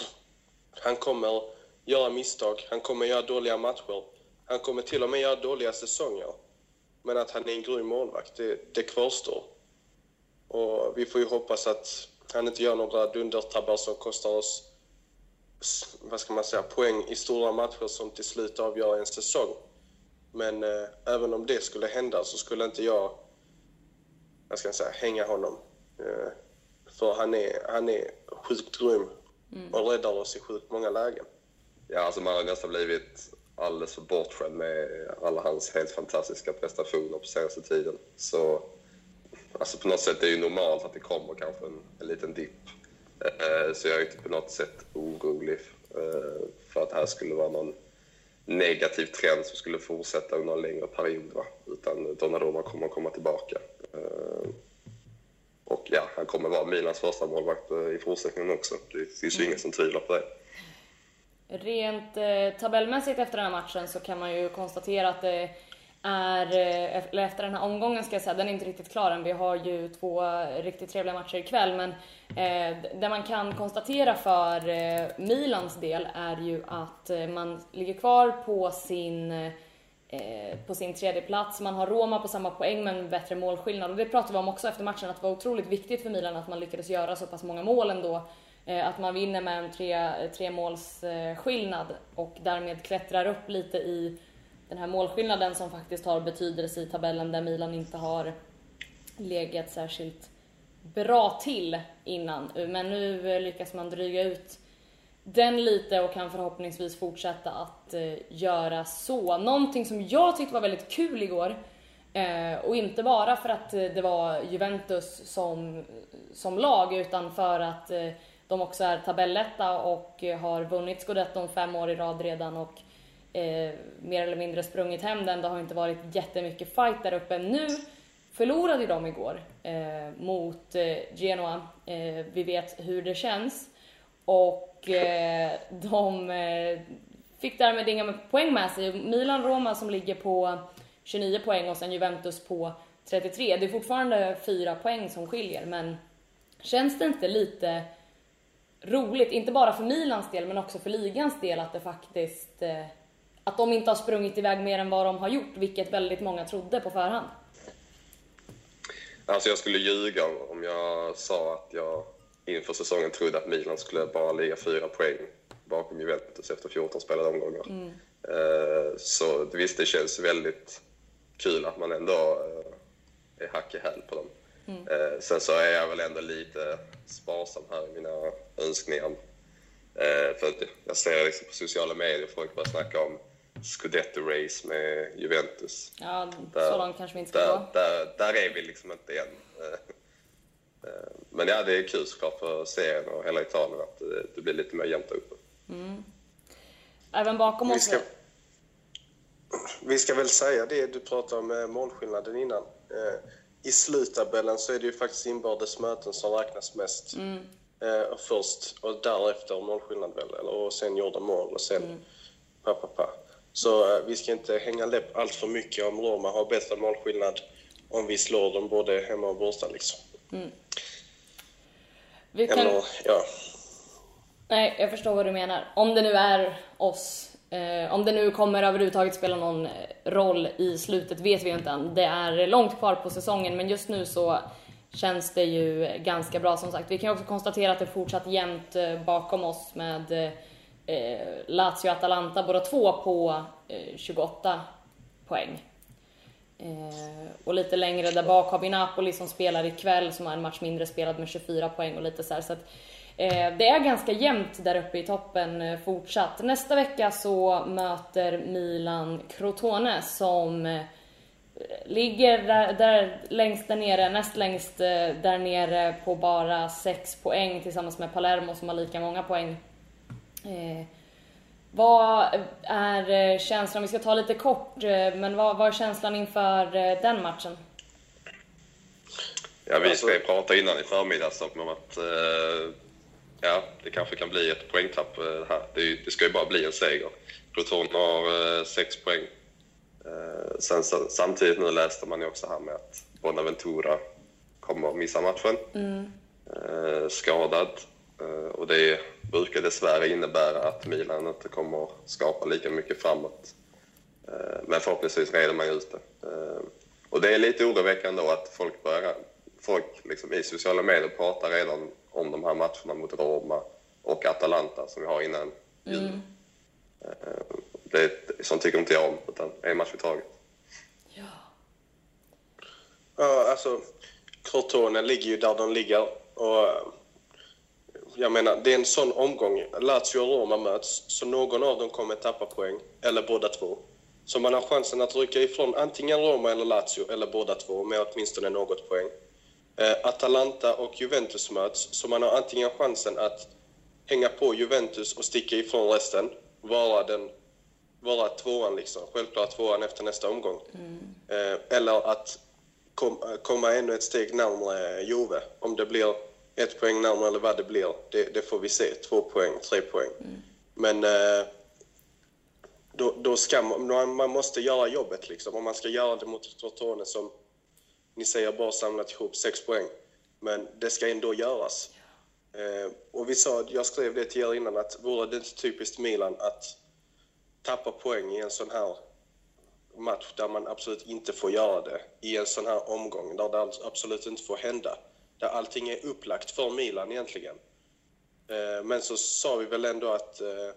han kommer göra misstag. Han kommer göra dåliga matcher. Han kommer till och med göra dåliga säsonger. Men att han är en grym målvakt, det, det kvarstår. Och vi får ju hoppas att han inte gör några dundertabbar som kostar oss, vad ska man säga, poäng i stora matcher som till slut avgör en säsong. Men eh, även om det skulle hända så skulle inte jag, vad ska jag säga, hänga honom. Eh, för han är, han är sjukt grym och räddar oss i sjukt många lägen. Ja, alltså man har nästan blivit alldeles för bortskämd med alla hans helt fantastiska prestationer på senaste tiden. Så alltså på något sätt är det ju normalt att det kommer kanske en, en liten dipp. Eh, så jag är inte på något sätt orolig eh, för att det här skulle vara någon negativ trend som skulle fortsätta under en längre period. Va? Utan Donnarumma kommer att komma tillbaka. Eh, och ja, han kommer vara Milans första målvakt i fortsättningen också. Det finns ju mm. ingen som tvivlar på det. Rent eh, tabellmässigt efter den här matchen så kan man ju konstatera att det är, eh, eller efter den här omgången ska jag säga, den är inte riktigt klar än. Vi har ju två riktigt trevliga matcher ikväll, men eh, det man kan konstatera för eh, Milans del är ju att eh, man ligger kvar på sin eh, på sin tredje plats. Man har Roma på samma poäng men bättre målskillnad, och det pratade vi om också efter matchen, att det var otroligt viktigt för Milan att man lyckades göra så pass många mål ändå. Att man vinner med en tre, tre måls skillnad och därmed klättrar upp lite i den här målskillnaden som faktiskt har betydelse i tabellen, där Milan inte har legat särskilt bra till innan. Men nu lyckas man dryga ut den lite och kan förhoppningsvis fortsätta att göra så. Någonting som jag tyckte var väldigt kul igår, och inte bara för att det var Juventus som, som lag, utan för att de också är tabelletta och har vunnit Scudetton fem år i rad redan och eh, mer eller mindre sprungit hem den. Det har inte varit jättemycket fight där uppe. Nu förlorade de igår eh, mot eh, Genoa. Eh, vi vet hur det känns. Och eh, de eh, fick därmed inga poäng med sig. Milan-Roma som ligger på tjugonio poäng och sen Juventus på trettiotre. Det är fortfarande fyra poäng som skiljer, men känns det inte lite roligt, inte bara för Milans del men också för ligans del, att det faktiskt eh, att de inte har sprungit iväg mer än vad de har gjort, vilket väldigt många trodde på förhand? Alltså jag skulle ljuga om jag sa att jag inför säsongen trodde att Milan skulle bara ligga fyra poäng bakom Juventus efter fjorton spelade omgångar. Mm. Uh, så visst, det känns väldigt kul att man ändå uh, är hack i häl på dem. Mm. Uh, sen så är jag väl ändå lite sparsam här i mina önskningar. Uh, för att jag ser liksom på sociala medier folk bara snacka om Scudetto-race med Juventus. Ja, där, så långt kanske vi inte ska där, gå. Där, där är vi liksom inte än. Men ja, det är kul såklart för serien och hela Italien att det blir lite mer jämnt uppe. Mm. Även bakom oss. Vi ska, vi ska väl säga det du pratade om målskillnaden innan. I sluttabellen så är det ju faktiskt inbördes möten som räknas mest. Mm. Först och därefter målskillnad väl, eller och sen gjorda mål och sen mm. Pa, pa, pa. Så uh, vi ska inte hänga läpp allt för mycket om Roma har bättre målskillnad om vi slår dem både hemma och borta liksom. Mm. Vi kan... Eller, ja. Nej, jag förstår vad du menar. Om det nu är oss, eh, om det nu kommer överhuvudtaget spela någon roll i slutet vet vi inte än. Det är långt kvar på säsongen, men just nu så känns det ju ganska bra som sagt. Vi kan också konstatera att det är fortsatt jämnt eh, bakom oss med eh, Lazio och Atalanta, båda två på eh, tjugoåtta poäng. Eh, och lite längre där bak har vi Napoli som spelar ikväll, som har en match mindre spelad med tjugofyra poäng och lite så här, så att eh, det är ganska jämnt där uppe i toppen eh, fortsatt. Nästa vecka så möter Milan Crotone som eh, ligger där, där längst där nere, näst längst eh, där nere på bara sex poäng tillsammans med Palermo som har lika många poäng. Eh, Vad är känslan, vi ska ta lite kort, men vad, vad är känslan inför den matchen? Ja, vi ska ju prata innan i förmiddags om att eh, ja, det kanske kan bli ett poängtapp eh, här. Det, det ska ju bara bli en seger. Crotone har eh, sex poäng. Eh, sen så, samtidigt nu läste man ju också här med att Bonaventura kommer att missa matchen. Mm. Eh, skadad. Uh, och det brukar dessvärre innebära att Milan inte kommer att skapa lika mycket framåt. Uh, men förhoppningsvis reder man ut det. Uh, och det är lite oroväckande då att folk börjar, folk liksom i sociala medier pratar redan om de här matcherna mot Roma och Atalanta som vi har innan jul. Mm. Uh, det sånt tycker inte jag om, utan en match i taget. Ja. Ja, alltså Crotone ligger ju där de ligger och jag menar, det är en sån omgång. Lazio och Roma möts, så någon av dem kommer tappa poäng, eller båda två. Så man har chansen att rycka ifrån antingen Roma eller Lazio, eller båda två, med åtminstone något poäng. Eh, Atalanta och Juventus möts, så man har antingen chansen att hänga på Juventus och sticka ifrån resten, vara, den, vara tvåan liksom, självklart tvåan efter nästa omgång. Mm. Eh, eller att kom, komma ännu ett steg närmare Juve, om det blir ett poäng närmare eller vad det blir, det, det får vi se. Två poäng, tre poäng. Mm. Men eh, då, då ska man, man måste göra jobbet liksom. Om man ska göra det mot Crotone som ni säger bara samlat ihop sex poäng. Men det ska ändå göras. Eh, och vi sa, jag skrev det till er innan, att vore det inte typiskt Milan att tappa poäng i en sån här match där man absolut inte får göra det. I en sån här omgång där det absolut inte får hända. Där allting är upplagt för Milan egentligen. Eh, men så sa vi väl ändå att eh,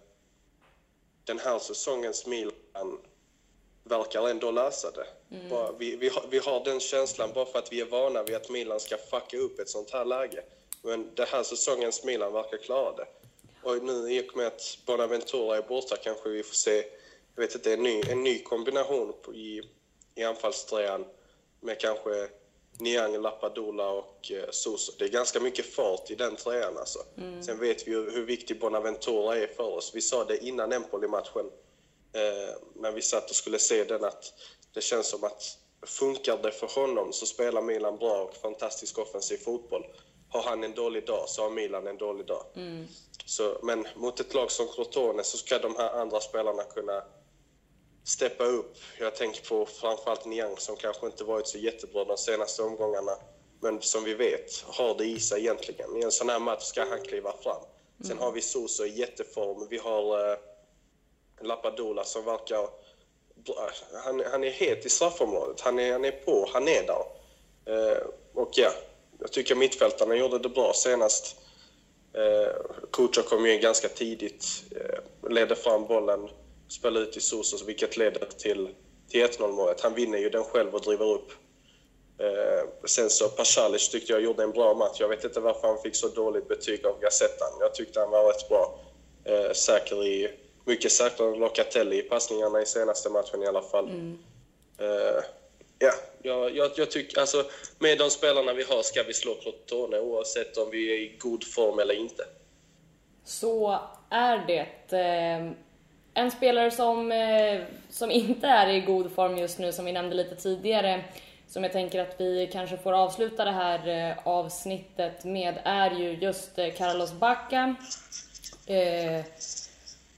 den här säsongens Milan verkar ändå lösa det. Mm. Bara, vi, vi, har, vi har den känslan bara för att vi är vana vid att Milan ska fucka upp ett sånt här läge. Men den här säsongens Milan verkar klara det. Och nu i och med att Bonaventura är borta kanske vi får se, jag vet inte, en ny, en ny kombination på, i, i anfallströjan med kanske Niang, Lapadula och eh, Sosa. Det är ganska mycket fart i den tröjan alltså. Mm. Sen vet vi ju hur viktig Bonaventura är för oss. Vi sa det innan Empoli-matchen. Eh, när vi satt och skulle se den, att det känns som att funkar det för honom så spelar Milan bra och fantastisk offensiv fotboll. Har han en dålig dag så har Milan en dålig dag. Mm. Så, men mot ett lag som Crotone så ska de här andra spelarna kunna steppa upp. Jag tänker på framförallt Niang som kanske inte varit så jättebra de senaste omgångarna. Men som vi vet har det i sig egentligen. I en sån här match ska han kliva fram. Sen mm. har vi Sosa i jätteform. Vi har eh, Lapadula som verkar... Han, han är het i straffområdet. Han är, han är på, han är där. Eh, och ja, jag tycker mittfältarna gjorde det bra senast. Eh, Kucha kom ju in ganska tidigt. Eh, ledde fram bollen. Spelade ut i Sosa, vilket leder till, till ett noll-målet. Han vinner ju den själv och driver upp. Eh, sen så Pasalic tyckte jag gjorde en bra match. Jag vet inte varför han fick så dåligt betyg av Gazettan. Jag tyckte han var rätt bra. Eh, säker i, mycket säkrare än Locatelli i passningarna i senaste matchen i alla fall. Mm. Eh, ja, jag, jag, jag tycker alltså med de spelarna vi har ska vi slå Crotone oavsett om vi är i god form eller inte. Så är det. Eh... En spelare som, eh, som inte är i god form just nu, som vi nämnde lite tidigare, som jag tänker att vi kanske får avsluta det här eh, avsnittet med, är ju just eh, Carlos Bacca. Eh,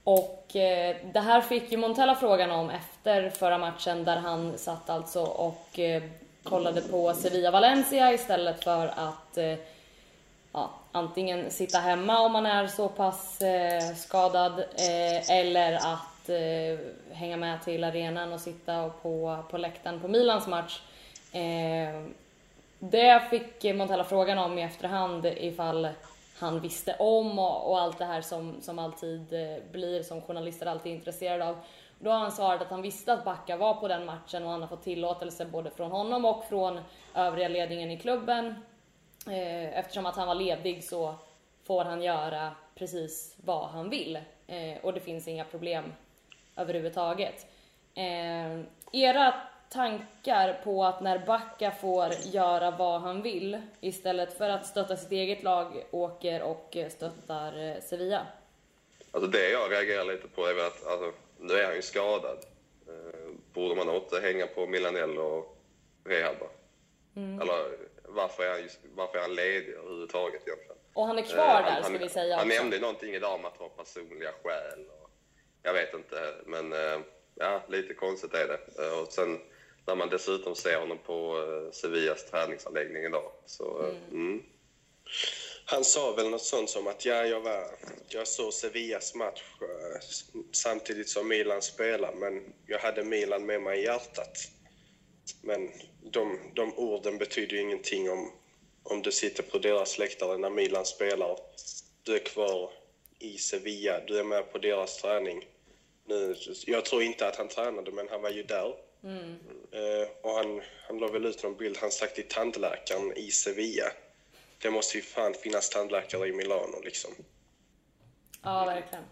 Och eh, det här fick ju Montella frågan om efter förra matchen, där han satt alltså och eh, kollade på Sevilla-Valencia istället för att eh, ja, antingen sitta hemma om man är så pass eh, skadad eh, eller att eh, hänga med till arenan och sitta på, på läktaren på Milans match. Eh, det fick Montella frågan om i efterhand ifall han visste om och, och allt det här som, som alltid eh, blir, som journalister alltid är intresserade av. Då har han svarat att han visste att Backa var på den matchen och han har fått tillåtelse både från honom och från övriga ledningen i klubben. Eh, eftersom att han var ledig så får han göra precis vad han vill. Eh, och det finns inga problem överhuvudtaget. Eh, era tankar på att när Backa får göra vad han vill istället för att stötta sitt eget lag åker och stöttar Sevilla? Alltså det jag reagerar lite på är att alltså, nu är han ju skadad. Eh, borde man inte hänga på Milanello och rehabba? Mm. Eller varför är, han, varför är han ledig överhuvudtaget egentligen? Och han är kvar eh, där han, ska vi säga. Han också. nämnde någonting idag om att ha personliga skäl. Och, jag vet inte, men eh, ja, lite konstigt är det. Eh, och sen när man dessutom ser honom på eh, Sevillas träningsanläggning idag. Så, mm. Mm. Han sa väl något sånt som att ja, jag, var, jag såg Sevillas match eh, samtidigt som Milan spelar, men jag hade Milan med mig i hjärtat. Men de, de orden betyder ju ingenting om, om du sitter på deras läktare när Milan spelar. Du är kvar i Sevilla, du är med på deras träning. Nu, jag tror inte att han tränade, men han var ju där. Mm. Eh, och han, han la väl ut någon bild, han sagt till tandläkaren i Sevilla. Det måste ju fan finnas tandläkare i Milano liksom. Ja, verkligen.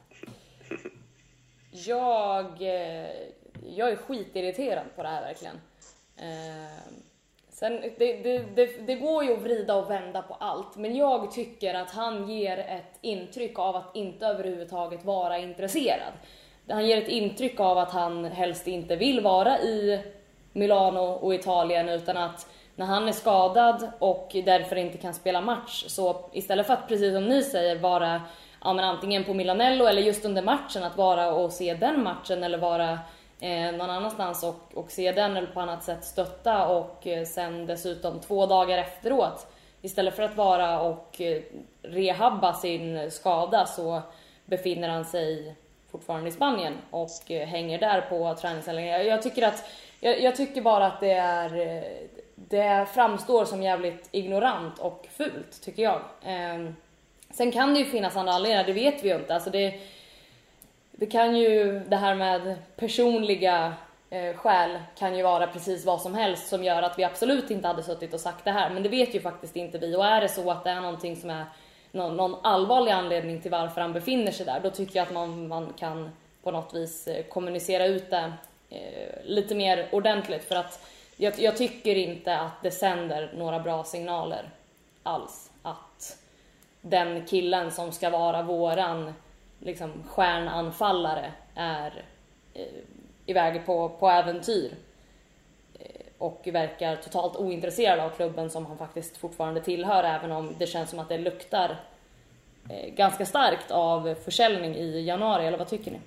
Jag, jag är skitirriterad på det här verkligen. Eh, sen, det, det, det, det går ju att vrida och vända på allt, men jag tycker att han ger ett intryck av att inte överhuvudtaget vara intresserad. Han ger ett intryck av att han helst inte vill vara i Milano och Italien, utan att när han är skadad och därför inte kan spela match, så istället för att, precis som ni säger, vara ja, men antingen på Milanello eller just under matchen, att vara och se den matchen eller vara eh, någon annanstans och, och se den eller på annat sätt stötta och eh, sen dessutom två dagar efteråt, istället för att vara och eh, rehabba sin skada, så befinner han sig fortfarande i Spanien och eh, hänger där på träningsanläggningen. Jag tycker att jag, jag tycker bara att det är eh, det framstår som jävligt ignorant och fult, tycker jag. Eh, sen kan det ju finnas andra anledningar, det vet vi ju inte. Alltså det, det kan ju, det här med personliga eh, skäl kan ju vara precis vad som helst som gör att vi absolut inte hade suttit och sagt det här. Men det vet ju faktiskt inte vi. Och är det så att det är någonting som är någon, någon allvarlig anledning till varför han befinner sig där, då tycker jag att man, man kan på något vis eh, kommunicera ut det eh, lite mer ordentligt. För att Jag, jag tycker inte att det sänder några bra signaler alls. Att den killen som ska vara våran liksom, stjärnanfallare är eh, iväg på, på äventyr. Eh, och verkar totalt ointresserad av klubben som han faktiskt fortfarande tillhör. Även om det känns som att det luktar eh, ganska starkt av försäljning i januari. Eller vad tycker ni?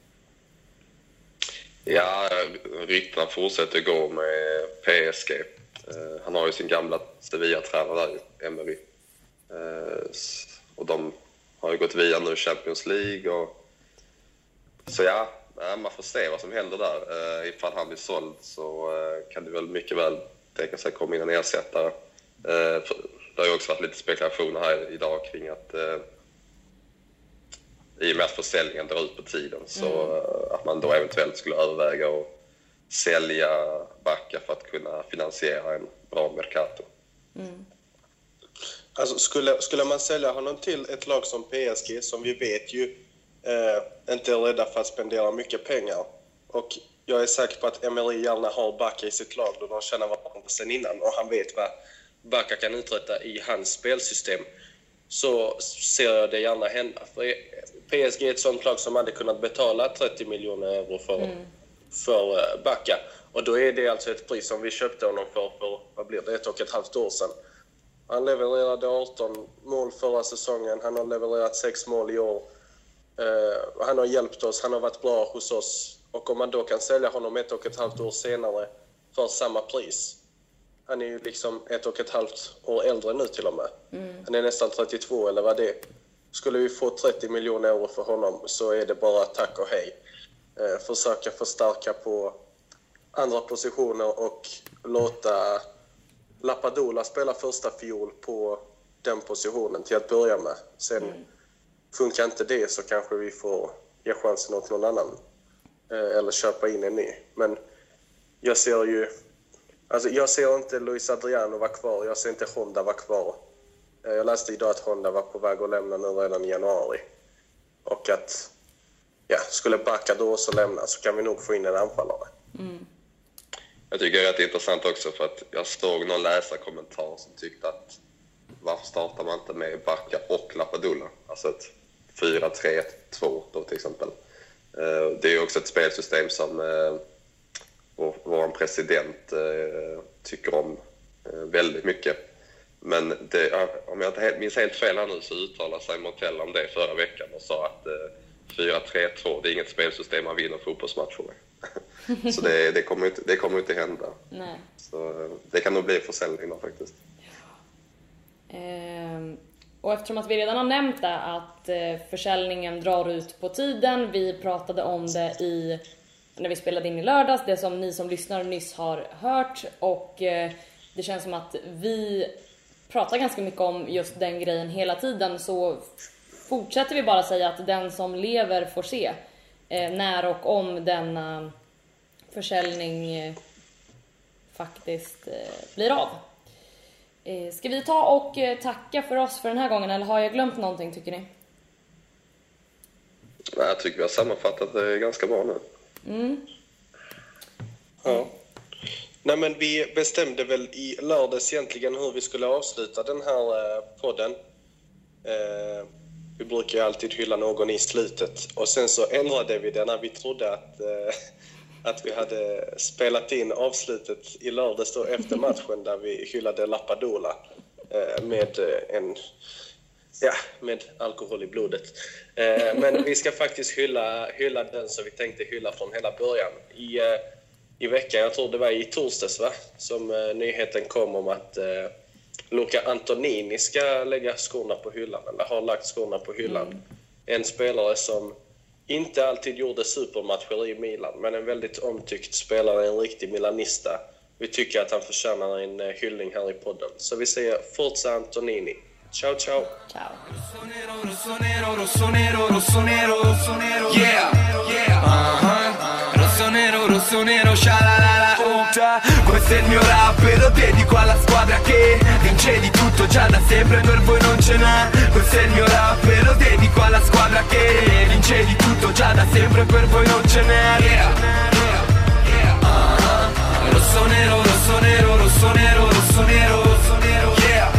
Ja, ryktena fortsätter gå med P S G. Uh, han har ju sin gamla Sevilla-tränare där, Emery. Uh, och de har ju gått via nu Champions League. Och... Så ja, man får se vad som händer där. Uh, ifall han blir såld så uh, kan det väl mycket väl tänka sig komma in en ersättare. Uh, det har ju också varit lite spekulationer här idag kring att... Uh, i och med att försäljningen drar ut på tiden, så mm. att man då eventuellt skulle överväga att sälja Backa för att kunna finansiera en bra Mercato. Mm. Alltså skulle, skulle man sälja honom till ett lag som P S G, som vi vet ju eh, inte är rädda för att spendera mycket pengar, och jag är säker på att Emery gärna har Backa i sitt lag då de känner varandra sen innan och han vet vad Backa kan uträtta i hans spelsystem, så ser jag det gärna hända. För P S G är ett sånt lag som hade kunnat betala trettio miljoner euro för, mm. för Backa. Och då är det alltså ett pris som vi köpte honom för, för vad blir det, ett och ett halvt år sedan. Han levererade arton mål förra säsongen, han har levererat sex mål i år. Uh, han har hjälpt oss, han har varit bra hos oss. Och om man då kan sälja honom ett och ett halvt år senare för samma pris. Han är ju liksom ett och ett halvt år äldre nu till och med. Mm. Han är nästan trettiotvå eller vad det är. Skulle vi få trettio miljoner euro för honom så är det bara tack och hej. Uh, försöka förstärka på andra positioner och låta Lapadula spela första fiol på den positionen till att börja med. Sen mm. funkar inte det så kanske vi får ge chansen åt någon annan. Eh, eller köpa in en ny. Men jag ser ju... Alltså jag ser inte Luis Adriano vara kvar. Jag ser inte Honda vara kvar. Eh, jag läste idag att Honda var på väg att lämna nu redan i januari. Och att... Ja, skulle backa då och så lämna så kan vi nog få in en anfallare. Mm. Jag tycker det är rätt intressant också för att jag såg någon läsarkommentar som tyckte att varför startar man inte med Backa och Lapadula? Alltså ett fyra tre ett två då till exempel. Det är ju också ett spelsystem som vår president tycker om väldigt mycket. Men det, om jag inte minns helt fel här nu så uttalade sig Montella om det förra veckan och sa att fyra tre två det är inget spelsystem man vinner fotbollsmatcher med. Så det, det, kommer inte, det kommer inte hända. Nej. Så det kan nog bli försäljning då faktiskt. Ja. Ehm, och eftersom att vi redan har nämnt det att eh, försäljningen drar ut på tiden. Vi pratade om det i när vi spelade in i lördags. Det som ni som lyssnar nyss har hört. Och eh, det känns som att vi pratar ganska mycket om just den grejen hela tiden. Så fortsätter vi bara säga att den som lever får se. Eh, när och om denna försäljning eh, faktiskt eh, blir av. Eh, ska vi ta och eh, tacka för oss för den här gången eller har jag glömt någonting tycker ni? Jag tycker vi har sammanfattat det ganska bra nu. Mm. Ja. Nej men vi bestämde väl i lördags egentligen hur vi skulle avsluta den här eh, podden. Eh, Vi brukar ju alltid hylla någon i slutet. Och sen så ändrade vi det när vi trodde att, eh, att vi hade spelat in avslutet i lördags då efter matchen där vi hyllade Lapadula eh, med en ja, med alkohol i blodet. Eh, men vi ska faktiskt hylla, hylla den som vi tänkte hylla från hela början. I, eh, i veckan, jag tror det var i torsdags va, som eh, nyheten kom om att eh, Luca Antonini ska lägga skorna på hyllan, eller har lagt skorna på hyllan. Mm. En spelare som inte alltid gjorde supermatcher i Milan, men en väldigt omtyckt spelare, en riktig milanista. Vi tycker att han förtjänar en hyllning här i podden. Så vi säger Forza Antonini. Ciao, ciao. Ciao. Rossonero, rossonero, rossonero, rossonero, rossonero, yeah, yeah, uh-huh. Rossonero, rossonero, scialalala, utta. Questo è il mio rap e lo dedico alla squadra che vince di tutto già da sempre, per voi non ce n'è. Questo è il mio rap e lo dedico alla squadra che vince di tutto già da sempre, per voi non ce n'è. Yeah, yeah, yeah, uh-huh. Rossonero, rossonero, rossonero, rossonero, rossonero, yeah.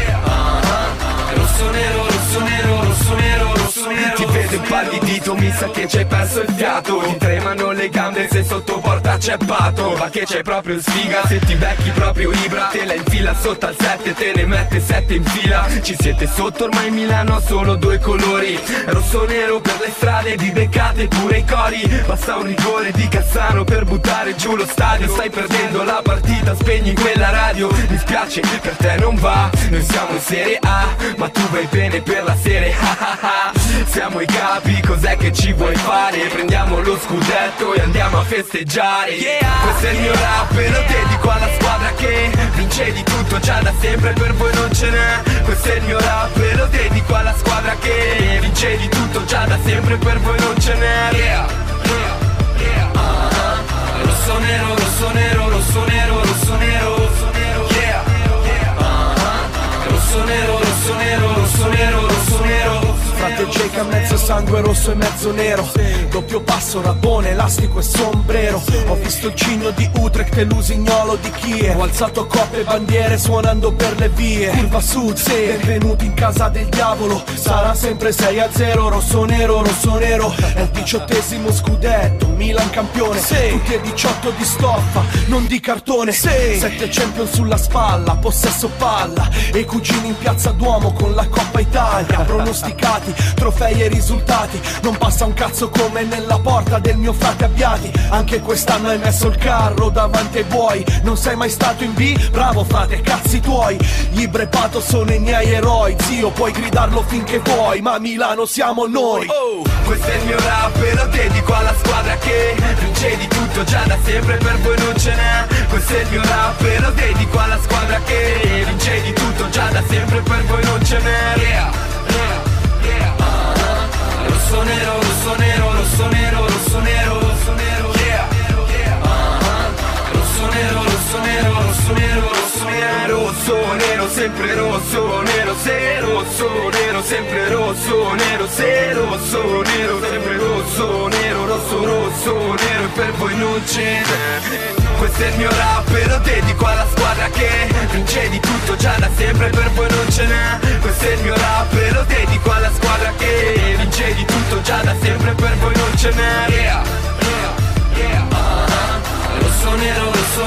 Rosso nero, rosso nero, rosso nero, rosso nero. Ti vedo impallidito, mi sa che ci hai perso il fiato. Ti tremano le gambe se sotto porta c'è Pato. Ma che c'hai proprio sfiga, se ti becchi proprio Ibra. Te la infila sotto al sette, te ne mette sette in fila. Ci siete sotto, ormai Milano ha solo due colori. Rosso nero per le strade, vi beccate pure i cori. Basta un rigore di Cassano per buttare giù lo stadio. Stai perdendo la partita, spegni quella radio. Mi spiace, per te non va, noi siamo in Serie A, ma tu vai bene per la serie, siamo i capi, cos'è che ci vuoi fare? Prendiamo lo scudetto e andiamo a festeggiare, yeah! Questo è il mio rap e lo dedico alla squadra che vince di tutto già da sempre, per voi non ce n'è. Questo è il mio rap e lo dedico alla squadra che vince di tutto già da sempre, per voi non ce n'è, yeah, yeah, yeah, uh-huh. Rosso nero, rosso nero, rosso nero, rosso nero, rosso nero, yeah, yeah, uh-huh. Rosso nero, rosso nero, rosso nero, rosso nero. Frate Jake ha mezzo sangue rosso e mezzo nero. doppio passo, rabbone, elastico e sombrero. Ho visto il cigno di Utrecht e l'usignolo di Kiev. Ho alzato coppe e bandiere suonando per le vie. Curva sud, sì, benvenuti in casa del diavolo. Sarà sempre sei a zero, rosso nero, rosso nero. È il diciottesimo scudetto, Milan campione, sì. Tutti e diciotto di stoffa, non di cartone, sì. Sette champion sulla spalla, possesso palla. E i cugini in piazza Duomo con la Coppa Italia. Pronosticati, trofei e risultati. Non passa un cazzo come nella porta del mio frate Abbiati. Anche quest'anno hai messo il carro davanti ai buoi. Non sei mai stato in B? Bravo frate, cazzi tuoi. Gli Brepato sono i miei eroi. Zio, puoi gridarlo finché vuoi, ma a Milano siamo noi. Oh, questo è il mio rap e lo dedico alla squadra che vince di tutto già da sempre, per voi non ce n'è. Questo è il mio rap e lo dedico alla squadra che vince di tutto già da sempre, per voi non ce n'è. Yeah, yeah, yeah. Uh-huh. Rosso nero, rosso nero, rosso nero, rosso nero, rosso nero. Yeah, yeah. Uh-huh. Rosso nero, rosso nero, rosso nero, rosso nero, rosso nero, sempre rosso nero, se rosso nero, sempre rosso nero, se rosso nero, sempre rosso nero, rosso rosso nero, e per voi non ce n'è. Questo è il mio rap e lo dedico alla squadra che vince di tutto già da sempre, per voi non ce n'è. Questo è il mio rap e lo dedico alla squadra che vince di tutto già da sempre, per voi non ce n'è. Yeah, yeah, yeah. Uh-huh. Rosso nero, rosso